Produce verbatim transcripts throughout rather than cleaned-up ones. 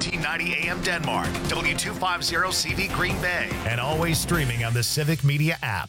fourteen ninety A M Denmark, W two fifty C V Green Bay, and always streaming on the Civic Media app.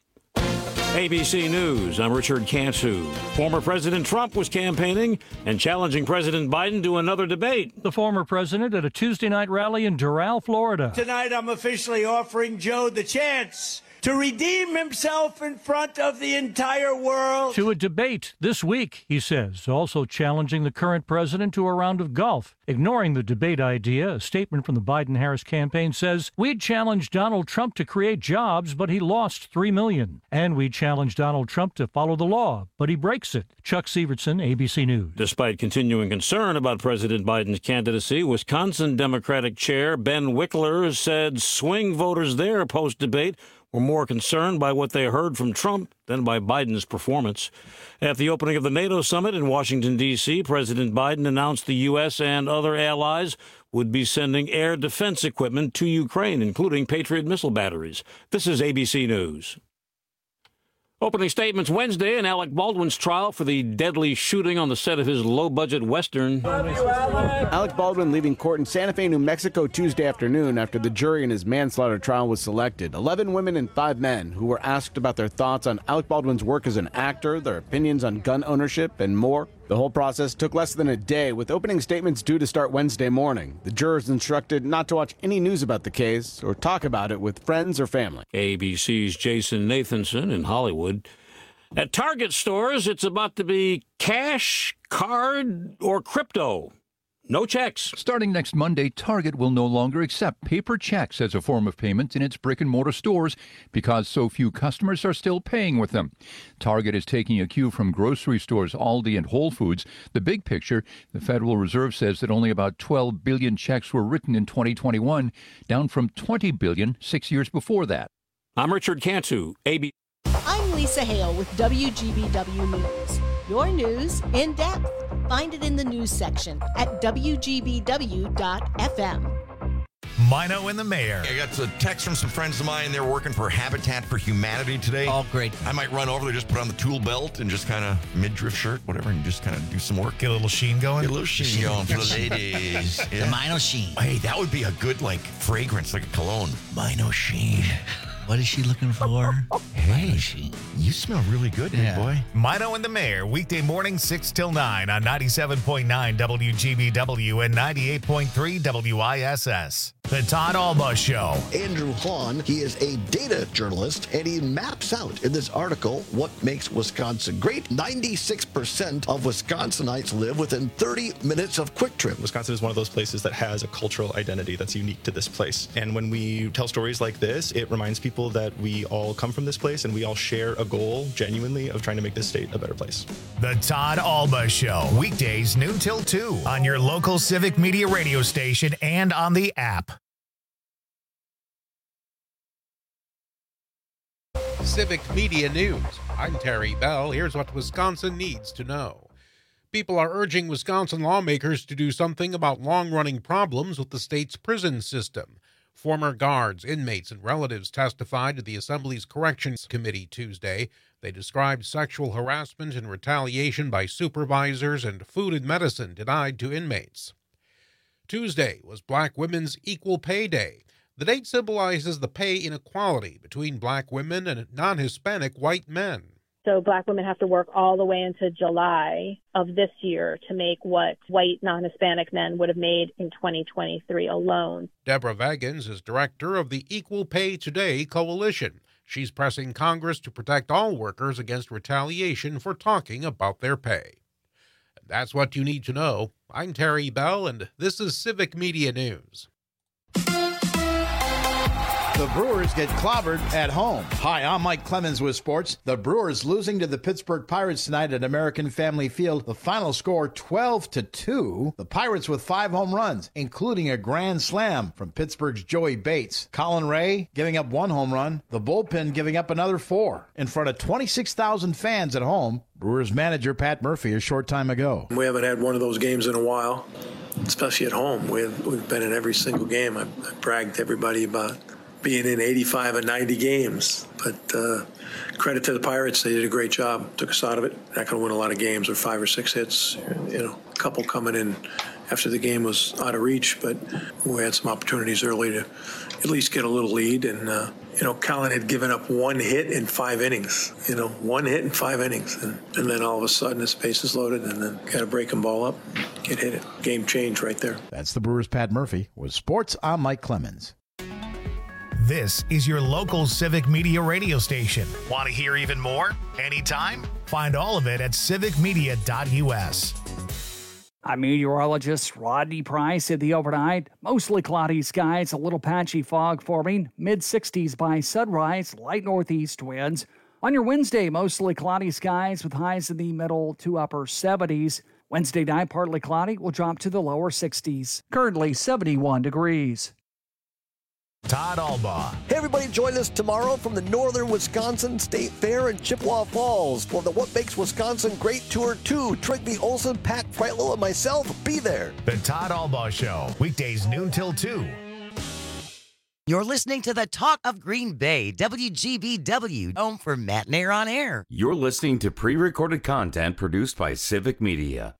A B C News, I'm Richard Cantu. Former President Trump was campaigning and challenging President Biden to another debate. The former president at a Tuesday night rally in Doral, Florida. Tonight I'm officially offering Joe the chance to redeem himself in front of the entire world. To a debate this week, he says, also challenging the current president to a round of golf. Ignoring the debate idea, a statement from the Biden-Harris campaign says, we'd challenge Donald Trump to create jobs, but he lost three million. And we challenge Donald Trump to follow the law, but he breaks it. Chuck Severson, A B C News. Despite continuing concern about President Biden's candidacy, Wisconsin Democratic Chair Ben Wickler said swing voters there post-debate were more concerned by what they heard from Trump than by Biden's performance. At the opening of the NATO summit in Washington, D C, President Biden announced the U S and other allies would be sending air defense equipment to Ukraine, including Patriot missile batteries. This is A B C News. Opening statements Wednesday in Alec Baldwin's trial for the deadly shooting on the set of his low-budget Western. Alec Baldwin leaving court in Santa Fe, New Mexico Tuesday afternoon after the jury in his manslaughter trial was selected. Eleven women and five men who were asked about their thoughts on Alec Baldwin's work as an actor, their opinions on gun ownership, and more. The whole process took less than a day, with opening statements due to start Wednesday morning. The jurors instructed not to watch any news about the case or talk about it with friends or family. A B C's Jason Nathanson in Hollywood. At Target stores, it's about to be cash, card, or crypto. No checks. Starting next Monday, Target will no longer accept paper checks as a form of payment in its brick-and-mortar stores because so few customers are still paying with them. Target is taking a cue from grocery stores Aldi and Whole Foods. The big picture, the Federal Reserve says that only about twelve billion checks were written in twenty twenty-one, down from twenty billion six years before that. I'm Richard Cantu, A B C. I'm Lisa Hale with W G B W News. Your news in depth. Find it in the news section at W G B W dot F M. Mino and the Mayor. I got a text from some friends of mine. They're working for Habitat for Humanity today. Oh, great. I might run over there, just put on the tool belt and just kind of midriff shirt, whatever, and just kind of do some work. Get a little sheen going? Get a little sheen, sheen going for the ladies. Yeah. The Mino Sheen. Hey, that would be a good, like, fragrance, like a cologne. Mino Sheen. What is she looking for? Hey, she, you smell really good, yeah. big boy. Mino and the Mayor, weekday morning six till nine on ninety-seven point nine W G B W and ninety-eight point three W I S S. The Todd Alba Show. Andrew Hahn, he is a data journalist, and he maps out in this article what makes Wisconsin great. ninety-six percent of Wisconsinites live within thirty minutes of Quick Trip. Wisconsin is one of those places that has a cultural identity that's unique to this place. And when we tell stories like this, it reminds people that we all come from this place and we all share a goal, genuinely, of trying to make this state a better place. The Todd Alba Show, weekdays noon till two on your local Civic Media radio station and on the app. Civic Media News. I'm Terry Bell. Here's what Wisconsin needs to know. People are urging Wisconsin lawmakers to do something about long-running problems with the state's prison system. Former guards, inmates, and relatives testified to the Assembly's Corrections Committee Tuesday. They described sexual harassment and retaliation by supervisors and food and medicine denied to inmates. Tuesday was Black Women's Equal Pay Day. The date symbolizes the pay inequality between Black women and non-Hispanic white men. So Black women have to work all the way into July of this year to make what white non-Hispanic men would have made in twenty twenty-three alone. Deborah Vagans is director of the Equal Pay Today Coalition. She's pressing Congress to protect all workers against retaliation for talking about their pay. And that's what you need to know. I'm Terry Bell, and this is Civic Media News. The Brewers get clobbered at home. Hi, I'm Mike Clemens with sports. The Brewers losing to the Pittsburgh Pirates tonight at American Family Field. The final score twelve to two. The Pirates with five home runs, including a grand slam from Pittsburgh's Joey Bates. Colin Ray giving up one home run. The bullpen giving up another four. In front of twenty-six thousand fans at home. Brewers manager Pat Murphy a short time ago. We haven't had one of those games in a while, especially at home. We've, we've been in every single game. I've, I've bragged to everybody about being in eighty-five and ninety games. But uh, credit to the Pirates. They did a great job. Took us out of it. Not going to win a lot of games with five or six hits. You know, a couple coming in after the game was out of reach, but we had some opportunities early to at least get a little lead. And, uh, you know, Colin had given up one hit in five innings, you know, one hit in five innings. And, and then all of a sudden his bases loaded and then got a breaking ball up, get hit it. Game change right there. That's the Brewers' Pat Murphy. With sports, I'm Mike Clemens. This is your local Civic Media radio station. Want to hear even more? Anytime? Find all of it at civic media dot u s. I'm meteorologist Rodney Price. In the overnight, mostly cloudy skies, a little patchy fog forming, mid sixties by sunrise, light northeast winds. On your Wednesday, mostly cloudy skies with highs in the middle to upper seventies. Wednesday night, partly cloudy, will drop to the lower sixties. Currently seventy-one degrees. Todd Albaugh. Hey, everybody, join us tomorrow from the Northern Wisconsin State Fair in Chippewa Falls for the What Makes Wisconsin Great Tour two. Trigby Olson, Pat Freitlow, and myself be there. The Todd Albaugh Show, weekdays noon till two. You're listening to the Talk of Green Bay, W G B W, home for Matt Nair on Air. You're listening to pre-recorded content produced by Civic Media.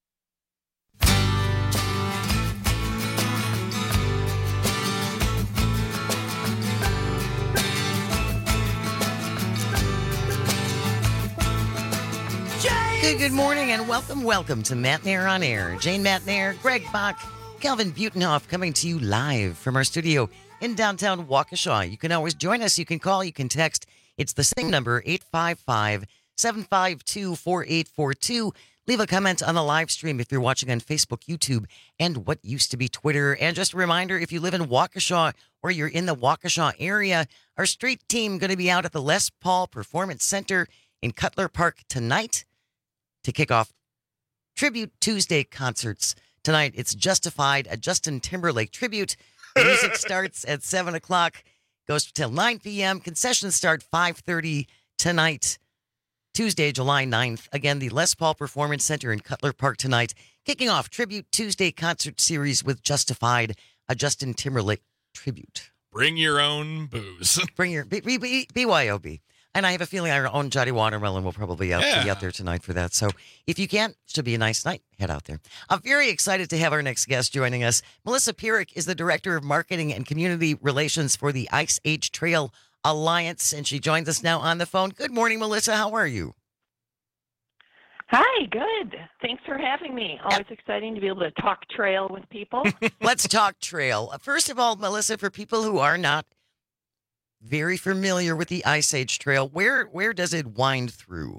Good, good morning and welcome, welcome to Matt Nair on Air. Jane Matt Nair, Greg Bach, Calvin Butenhoff coming to you live from our studio in downtown Waukesha. You can always join us. You can call, you can text. It's the same number, eight five five, seven five two, four eight four two. Leave a comment on the live stream if you're watching on Facebook, YouTube, and what used to be Twitter. And just a reminder, if you live in Waukesha or you're in the Waukesha area, our street team going to be out at the Les Paul Performance Center in Cutler Park tonight to kick off Tribute Tuesday concerts. Tonight, it's Justified, a Justin Timberlake tribute. The music starts at seven o'clock, goes till nine p.m. Concessions start five thirty tonight, Tuesday, July ninth. Again, the Les Paul Performance Center in Cutler Park tonight, kicking off Tribute Tuesday concert series with Justified, a Justin Timberlake tribute. Bring your own booze. Bring your B- B- B- B Y O B. And I have a feeling our own Johnny Watermelon will probably out, yeah. be out there tonight for that. So if you can, should be a nice night. Head out there. I'm very excited to have our next guest joining us. Melissa Pierik is the Director of Marketing and Community Relations for the Ice Age Trail Alliance, and she joins us now on the phone. Good morning, Melissa. How are you? Hi, good. Thanks for having me. Always exciting to be able to talk trail with people. Let's talk trail. First of all, Melissa, for people who are not very familiar with the Ice Age Trail, where where does it wind through?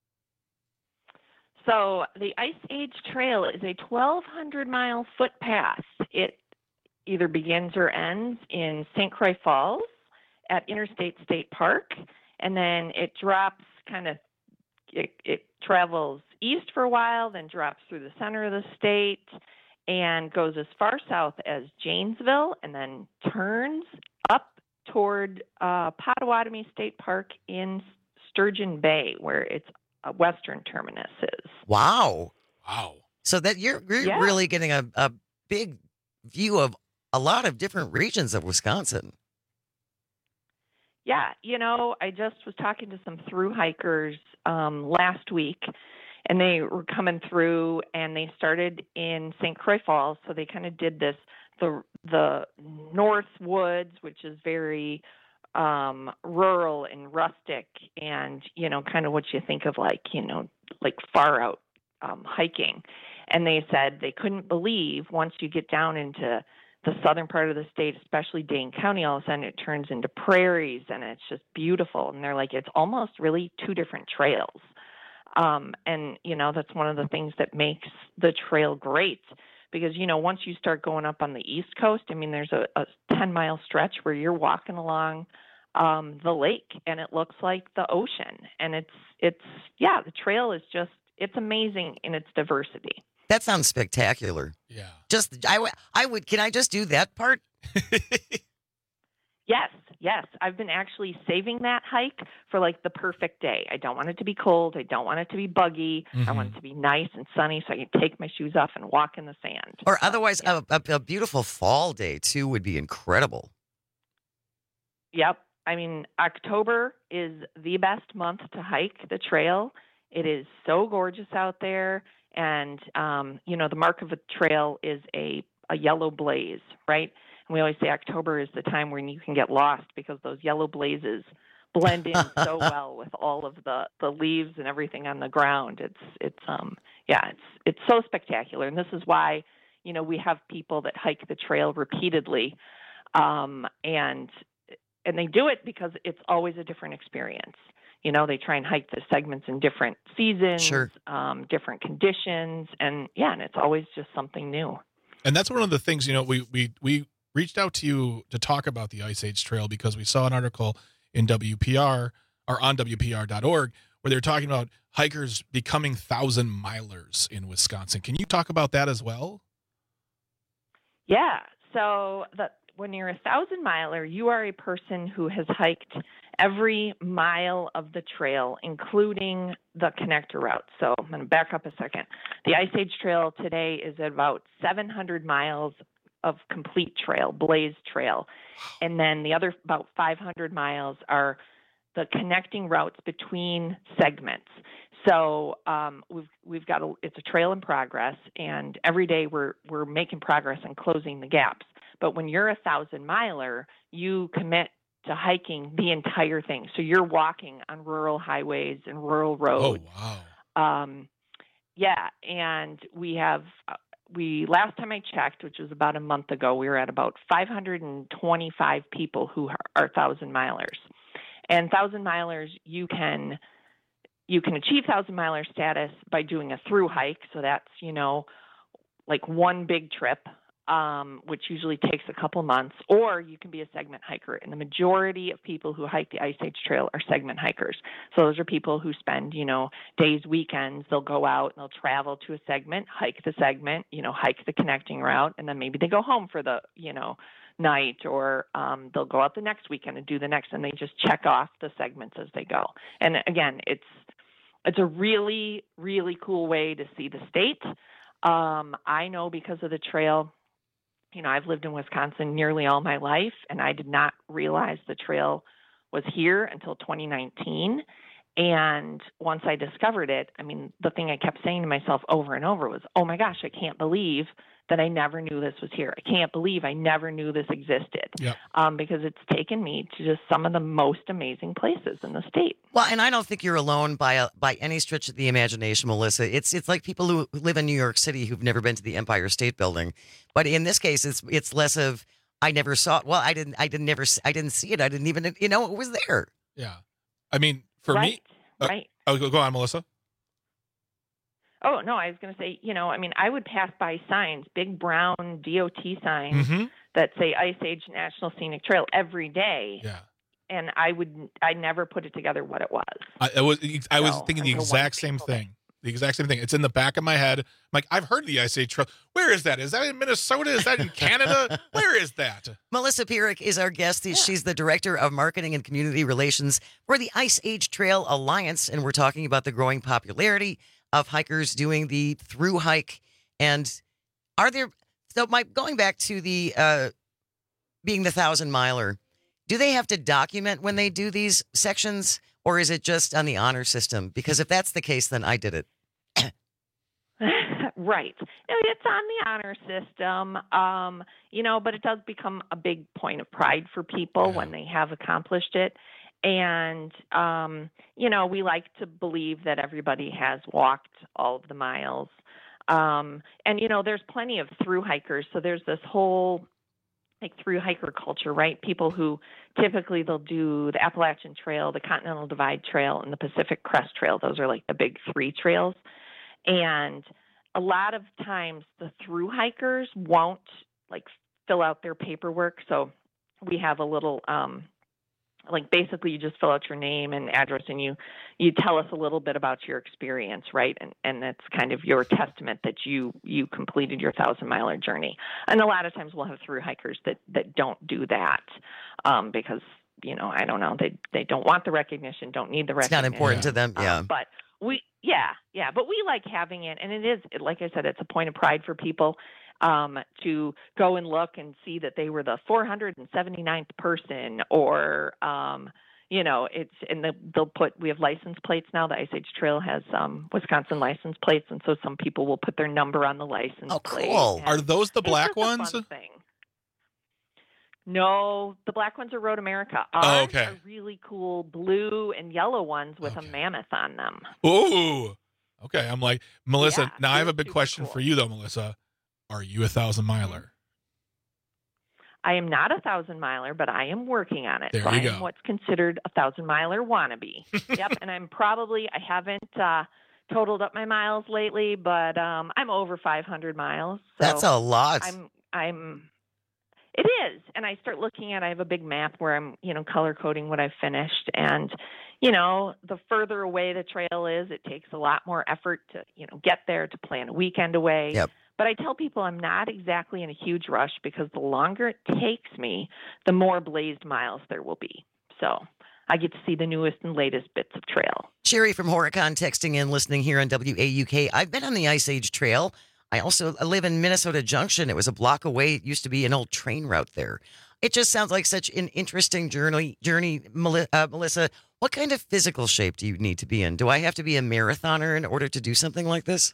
So the Ice Age Trail is a twelve hundred mile footpath. It either begins or ends in Saint Croix Falls at Interstate State Park, and then it drops kind of, it, it travels east for a while, then drops through the center of the state and goes as far south as Janesville, and then turns up toward uh, Potawatomi State Park in Sturgeon Bay, where its uh, western terminus is. Wow. Wow. So that you're, you're Yeah. really getting a, a big view of a lot of different regions of Wisconsin. Yeah, you know, I just was talking to some through hikers um, last week, and they were coming through, and they started in Saint Croix Falls, so they kind of did this the the North Woods, which is very um, rural and rustic, and you know, kind of what you think of like you know, like far out um, hiking. And they said they couldn't believe once you get down into the southern part of the state, especially Dane County, all of a sudden it turns into prairies and it's just beautiful. And they're like, it's almost really two different trails. Um, and, you know, that's one of the things that makes the trail great because, you know, once you start going up on the East Coast, I mean, there's a, a ten mile stretch where you're walking along um, the lake and it looks like the ocean. And it's, it's, yeah, the trail is just, it's amazing in its diversity. That sounds spectacular. Yeah. Just, I, w- I would, can I just do that part? Yes, yes. I've been actually saving that hike for like the perfect day. I don't want it to be cold. I don't want it to be buggy. Mm-hmm. I want it to be nice and sunny so I can take my shoes off and walk in the sand. Or otherwise, yeah. a, a, a beautiful fall day too would be incredible. Yep. I mean, October is the best month to hike the trail. It is so gorgeous out there. And, um, you know, the mark of a trail is a, a yellow blaze, right? And we always say October is the time when you can get lost because those yellow blazes blend in so well with all of the, the leaves and everything on the ground. It's, it's, um, yeah, it's, it's so spectacular. And this is why, you know, we have people that hike the trail repeatedly. Um, and, and they do it because it's always a different experience. You know, they try and hike the segments in different seasons, sure. um, different conditions. And yeah, and it's always just something new. And that's one of the things, you know, we, we, we reached out to you to talk about the Ice Age Trail because we saw an article in W P R or on W P R dot org where they're talking about hikers becoming thousand milers in Wisconsin. Can you talk about that as well? Yeah. So the, when you're a thousand miler, you are a person who has hiked every mile of the trail, including the connector route. So I'm going to back up a second. The Ice Age Trail today is at about seven hundred miles of complete trail, blazed trail. And then the other about five hundred miles are the connecting routes between segments. So um, we've we've got a, it's a trail in progress, and every day we're we're making progress and closing the gaps. But when you're a thousand miler, you commit to hiking the entire thing. So you're walking on rural highways and rural roads. Oh wow! Um, yeah, and we have we last time I checked, which was about a month ago, we were at about five hundred twenty-five people who are thousand milers. And thousand milers, you can you can achieve thousand miler status by doing a through hike. So that's, you know, like one big trip, um, which usually takes a couple months, or you can be a segment hiker. And the majority of people who hike the Ice Age Trail are segment hikers. So those are people who spend, you know, days, weekends. They'll go out and they'll travel to a segment, hike the segment, you know, hike the connecting route, and then maybe they go home for the, you know, night, or um, they'll go out the next weekend and do the next, and they just check off the segments as they go. And again, it's it's a really, really cool way to see the state. Um, I know because of the trail, you know, I've lived in Wisconsin nearly all my life, and I did not realize the trail was here until twenty nineteen. And once I discovered it, I mean, the thing I kept saying to myself over and over was, oh my gosh, I can't believe that I never knew this was here. I can't believe I never knew this existed. Yep. Um, because it's taken me to just some of the most amazing places in the state. Well, and I don't think you're alone by a, by any stretch of the imagination, Melissa. It's it's like people who live in New York City who've never been to the Empire State Building, but in this case, it's it's less of I never saw it. Well, I didn't I didn't never I didn't see it. I didn't even you know it was there. Yeah, I mean for right, me, uh, right. Oh, go go on, Melissa. Oh, no, I was going to say, you know, I mean, I would pass by signs, big brown D O T signs Mm-hmm. that say Ice Age National Scenic Trail every day. Yeah. And I would, I never put it together what it was. I, I was I was So, thinking the until exact one same fateful day. thing. The exact same thing. It's in the back of my head. I'm like, I've heard of the Ice Age Trail. Where is that? Is that in Minnesota? Is that in Canada? Where is that? Melissa Pierik is our guest. She's the Director of Marketing and Community Relations for the Ice Age Trail Alliance, and we're talking about the growing popularity of hikers doing the through hike. And are there, so my, going back to the uh, being the thousand miler, do they have to document when they do these sections, or is it just on the honor system? Because if that's the case, then I did it. Right. No, it's on the honor system, um, you know, but it does become a big point of pride for people when they have accomplished it. And, um, you know, we like to believe that everybody has walked all of the miles. Um, and, you know, there's plenty of through hikers. So there's this whole like through hiker culture, right? People who typically they'll do the Appalachian Trail, the Continental Divide Trail, and the Pacific Crest Trail. Those are like the big three trails. And a lot of times the through hikers won't like fill out their paperwork. So we have a little, um, like basically you just fill out your name and address, and you, you tell us a little bit about your experience, right? And and that's kind of your testament that you you completed your thousand miler journey. And a lot of times we'll have through hikers that that don't do that um, because you know I don't know they they don't want the recognition, don't need the It's recognition. not important to them, yeah. Um, but we yeah yeah, but we like having it, and it is like I said, it's a point of pride for people. Um, to go and look and see that they were the four hundred seventy-ninth person, or, um, you know, it's and the, they'll put. We have license plates now. The Ice Age Trail has um, Wisconsin license plates, and so some people will put their number on the license Oh, plate. cool. Are those the It's black just a ones? fun thing. No, the black ones are Road America. Oh, Ours okay. are really cool blue and yellow ones with Okay. a mammoth on them. Ooh. Okay. I'm like, Melissa, Yeah, now I have a super, big super question cool. for you, though, Melissa. Are you a thousand miler? I am not a thousand miler, but I am working on it. There so you I am go. what's considered a thousand miler wannabe. Yep, and I'm probably I haven't uh, totaled up my miles lately, but um, I'm over five hundred miles. So That's a lot. I'm I'm. It is, and I start looking at. I have a big map where I'm, you know, color coding what I've finished, and you know, the further away the trail is, it takes a lot more effort to, you know, get there, to plan a weekend away. Yep. But I tell people I'm not exactly in a huge rush because the longer it takes me, the more blazed miles there will be. So I get to see the newest and latest bits of trail. Sherry from Horicon texting in, listening here on W A U K. I've been on the Ice Age Trail. I also live in Minnesota Junction. It was a block away. It used to be an old train route there. It just sounds like such an interesting journey. Journey, Mel- uh, Melissa, what kind of physical shape do you need to be in? Do I have to be a marathoner in order to do something like this?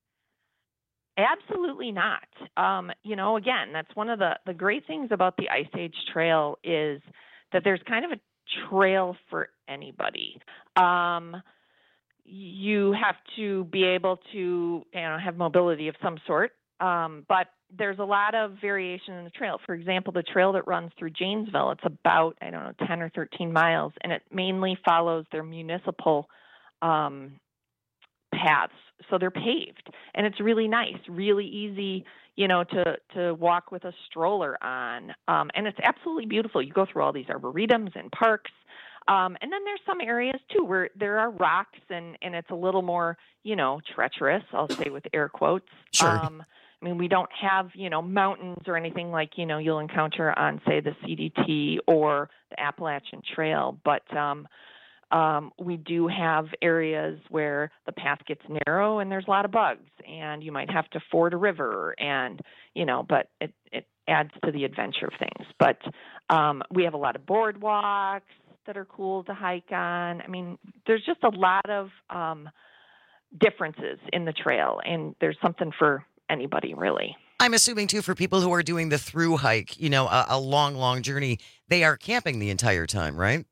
Absolutely not. Um, you know, again, that's one of the, the great things about the Ice Age Trail is that there's kind of a trail for anybody. Um, you have to be able to, you know, have mobility of some sort, um, but there's a lot of variation in the trail. For example, the trail that runs through Janesville, it's about, I don't know, ten or thirteen miles, and it mainly follows their municipal um, paths. So they're paved, and it's really nice, really easy, you know, to, to walk with a stroller on. Um, and it's absolutely beautiful. You go through all these arboretums and parks. Um, and then there's some areas too where there are rocks and, and it's a little more, you know, treacherous, I'll say with air quotes. Sure. Um, I mean, we don't have, you know, mountains or anything like, you know, you'll encounter on, say, the C D T or the Appalachian Trail. But um, um, we do have areas where the path gets narrow and there's a lot of bugs and you might have to ford a river and, you know, but it, it adds to the adventure of things. But um, we have a lot of boardwalks that are cool to hike on. I mean, there's just a lot of um, differences in the trail, and there's something for anybody, really. I'm assuming, too, for people who are doing the through hike, you know, a, a long, long journey, they are camping the entire time, right?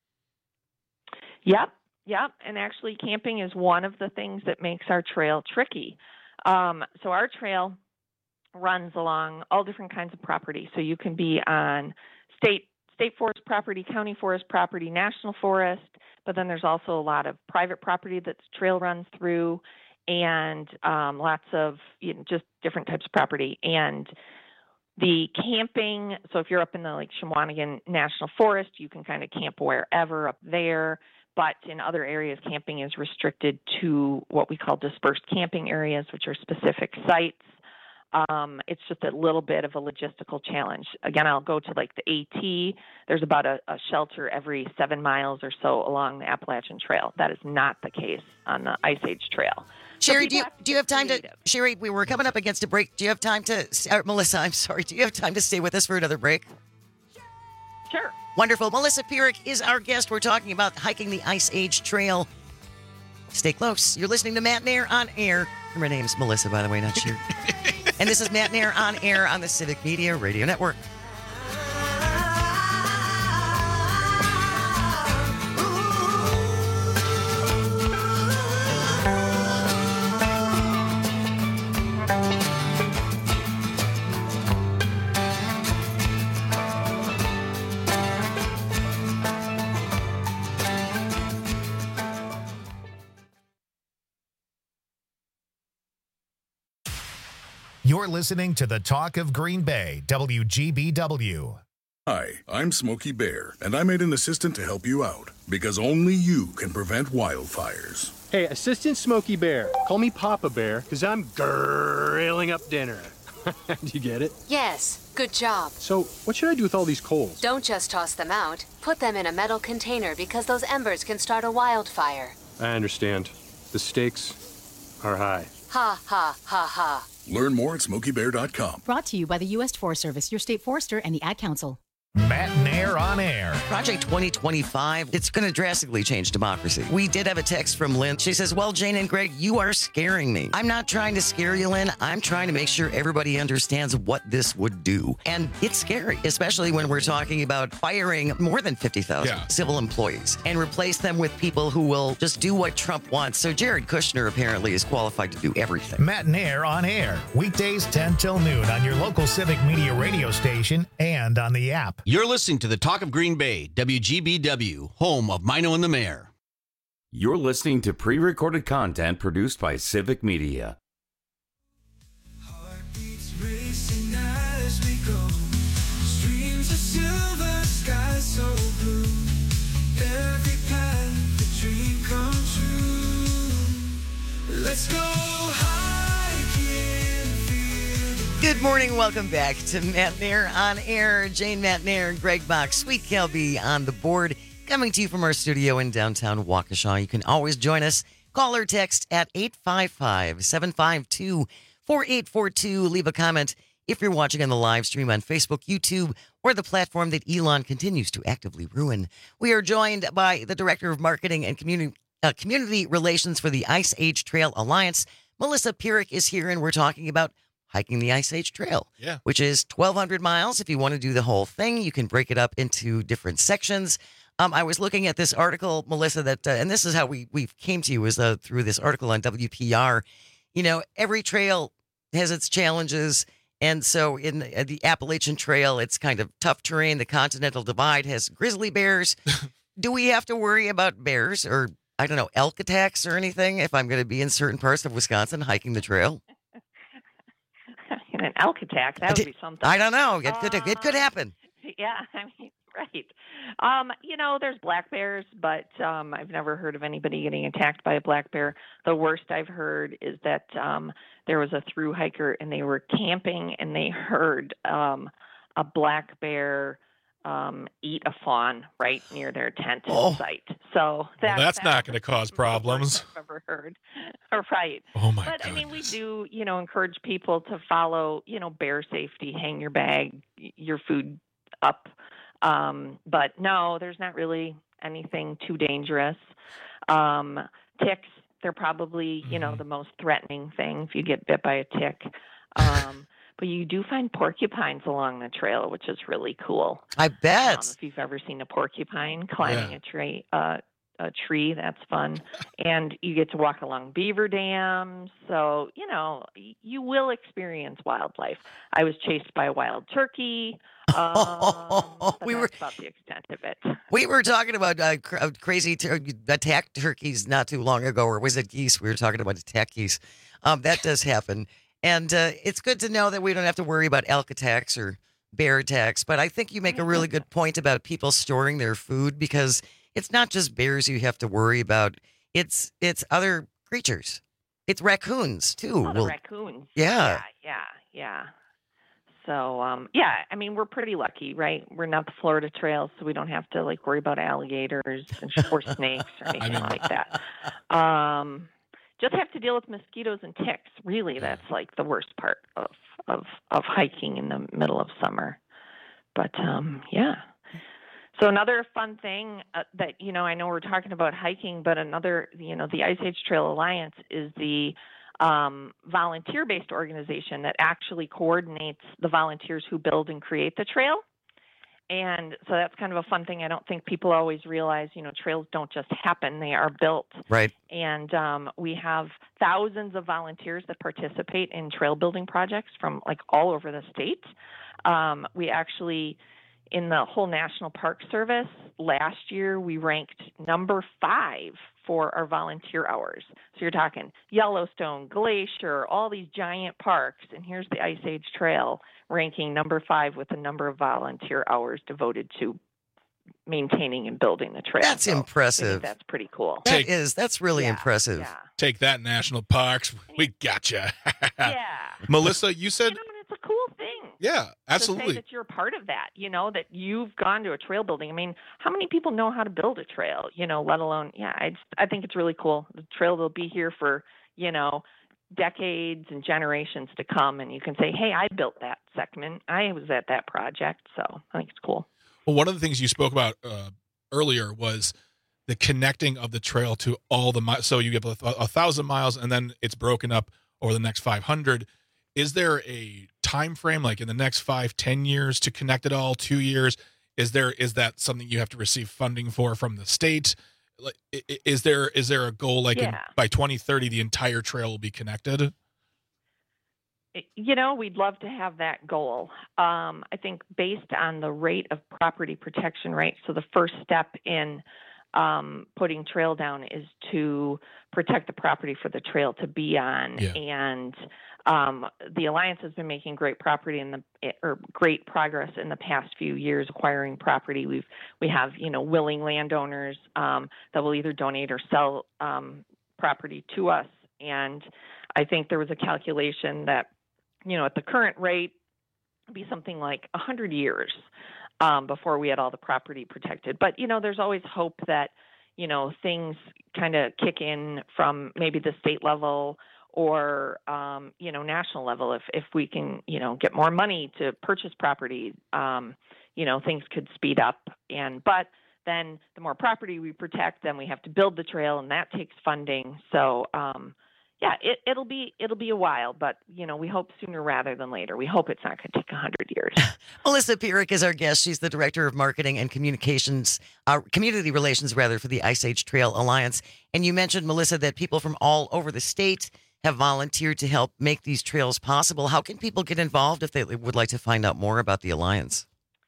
Yep, yep. And actually, camping is one of the things that makes our trail tricky. Um, so our trail runs along all different kinds of property. So you can be on state state forest property, county forest property, national forest, but then there's also a lot of private property that the trail runs through, and um, lots of, you know, just different types of property. And the camping, so if you're up in the like Shawanigan National Forest, you can kind of camp wherever up there. But in other areas, camping is restricted to what we call dispersed camping areas, which are specific sites. Um, it's just a little bit of a logistical challenge. Again, I'll go to like the AT. There's about a, a shelter every seven miles or so along the Appalachian Trail. That is not the case on the Ice Age Trail. Sherry, So do you, people have to do you have time get to, Sherry, we were coming up against a break. Do you have time to, uh, Melissa, I'm sorry, do you have time to stay with us for another break? Sure. Wonderful. Melissa Pierik is our guest. We're talking about hiking the Ice Age Trail. Stay close. You're listening to Matt Nair on Air. My name's Melissa, by the way, not Sherry. And this is Matt Nair on Air on the Civic Media Radio Network. You're listening to the Talk of Green Bay, W G B W. Hi, I'm Smokey Bear, and I'm made an assistant to help you out, because only you can prevent wildfires. Hey, Assistant Smokey Bear. Call me Papa Bear, because I'm grilling up dinner. Do you get it? Yes, good job. So, what should I do with all these coals? Don't just toss them out. Put them in a metal container because those embers can start a wildfire. I understand. The stakes are high. Ha, ha, ha, ha. Learn more at smokey bear dot com. Brought to you by the U S Forest Service, your state forester, and the Ad Council. Matt Nair on air. Project twenty twenty-five, it's going to drastically change democracy. We did have a text from Lynn. She says, well, Jane and Greg, you are scaring me. I'm not trying to scare you, Lynn. I'm trying to make sure everybody understands what this would do. And it's scary, especially when we're talking about firing more than fifty thousand Yeah. civil employees and replace them with people who will just do what Trump wants. So Jared Kushner apparently is qualified to do everything. Matt Nair on air. Weekdays ten till noon on your local Civic Media radio station and on the app. You're listening to the Talk of Green Bay, W G B W, home of Mino and the Mayor. You're listening to pre-recorded content produced by Civic Media. Racing as we go, streams of silver, sky so blue. Every path, the dream come true. Let's go hiking, feel. Good morning. Welcome back to Matt Nair on air. Jane Matt Nair and Greg Bach, Sweet Kelby on the board. Coming to you from our studio in downtown Waukesha. You can always join us. Call or text at eight five five, seven five two, four eight four two. Leave a comment if you're watching on the live stream on Facebook, YouTube, or the platform that Elon continues to actively ruin. We are joined by the Director of Marketing and Community, uh, Community Relations for the Ice Age Trail Alliance. Melissa Pierik is here, and we're talking about hiking the Ice Age Trail, Yeah. which is twelve hundred miles. If you want to do the whole thing, you can break it up into different sections. Um, I was looking at this article, Melissa, that, uh, and this is how we we came to you, is uh, through this article on W P R. You know, every trail has its challenges. And so in the, the Appalachian Trail, it's kind of tough terrain. The Continental Divide has grizzly bears. Do we have to worry about bears or, I don't know, elk attacks or anything if I'm going to be in certain parts of Wisconsin hiking the trail? An elk attack, that would be something. I don't know. It could, it could happen. Yeah, I mean, right. Um, you know, there's black bears, but um, I've never heard of anybody getting attacked by a black bear. The worst I've heard is that um, there was a thru hiker and they were camping and they heard um, a black bear um, eat a fawn right near their tent Oh. site. So that, Well, that's not going to cause problems. I've ever heard. Right. Oh, my But I mean, we do, you know, encourage people to follow, you know, bear safety, hang your bag, y- your food up. Um, but no, there's not really anything too dangerous. Um, ticks, they're probably, you know, the most threatening thing if you get bit by a tick. Um, but you do find porcupines along the trail, which is really cool. I bet. Um, if you've ever seen a porcupine climbing Yeah. a tree, uh, a tree, that's fun. And you get to walk along beaver dams. So, you know, y- you will experience wildlife. I was chased by a wild turkey. Um, but We that's were- about the extent of it. We were talking about uh, cr- uh, crazy tur- attack turkeys not too long ago, or was it geese? We were talking about attack geese. Um, that does happen. And uh, it's good to know that we don't have to worry about elk attacks or bear attacks. But I think you make a really good point about people storing their food, because it's not just bears you have to worry about. It's it's other creatures. It's raccoons, too. Oh, the Well, raccoons. yeah. Yeah, yeah, yeah. So, um, yeah, I mean, we're pretty lucky, right? We're not the Florida Trail, so we don't have to, like, worry about alligators and, or snakes or anything mean- like that. Um, just have to deal with mosquitoes and ticks. Really, that's, like, the worst part of, of, of hiking in the middle of summer. But, um, yeah. So another fun thing uh, that, you know, I know we're talking about hiking, but another, you know, the Ice Age Trail Alliance is the um, volunteer-based organization that actually coordinates the volunteers who build and create the trail. And so that's kind of a fun thing. I don't think people always realize, you know, trails don't just happen. They are built. Right. And um, we have thousands of volunteers that participate in trail building projects from like all over the state. Um, we actually, in the whole National Park Service, last year we ranked number five for our volunteer hours. So you're talking Yellowstone, Glacier, all these giant parks, and here's the Ice Age Trail ranking number five with the number of volunteer hours devoted to maintaining and building the trail. That's So I think impressive. that's pretty cool. That is, that's really impressive. Take that, national parks. We gotcha. Yeah. Melissa, you said, It's a cool thing. yeah, To say absolutely. that you're a part of that, you know, that you've gone to a trail building. I mean, how many people know how to build a trail, you know, let alone, yeah, I just, I think it's really cool. The trail will be here for, you know, decades and generations to come. And you can say, hey, I built that segment. I was at that project. So I think it's cool. Well, one of the things you spoke about uh, earlier was the connecting of the trail to all the miles. So you get a, a thousand miles, and then it's broken up over the next five hundred. Is there a time frame, like in the next five, ten years, to connect it all? Two years? Is there is that something you have to receive funding for from the state? Like, is there is there a goal like Yeah. in, by twenty thirty the entire trail will be connected? You know, we'd love to have that goal. Um, I think based on the rate of property protection, right? So the first step in um, putting trail down is to protect the property for the trail to be on. Yeah. And um, the Alliance has been making great property in the or great progress in the past few years acquiring property. We've we have you know willing landowners um, that will either donate or sell um, property to us. And I think there was a calculation that, you know, at the current rate, it'd be something like one hundred years um, before we had all the property protected. But, you know, there's always hope that, you know, things kind of kick in from maybe the state level or, um, you know, national level. If, if we can, you know, get more money to purchase property, um, you know, things could speed up. And but then the more property we protect, then we have to build the trail, and that takes funding. So, um, yeah, it, it'll be it'll be a while, but you know we hope sooner rather than later. We hope it's not going to take a hundred years. Melissa Pierik is our guest. She's the Director of Marketing and Communications, uh, Community Relations, rather, for the Ice Age Trail Alliance. And you mentioned, Melissa, that people from all over the state have volunteered to help make these trails possible. How can people get involved if they would like to find out more about the Alliance?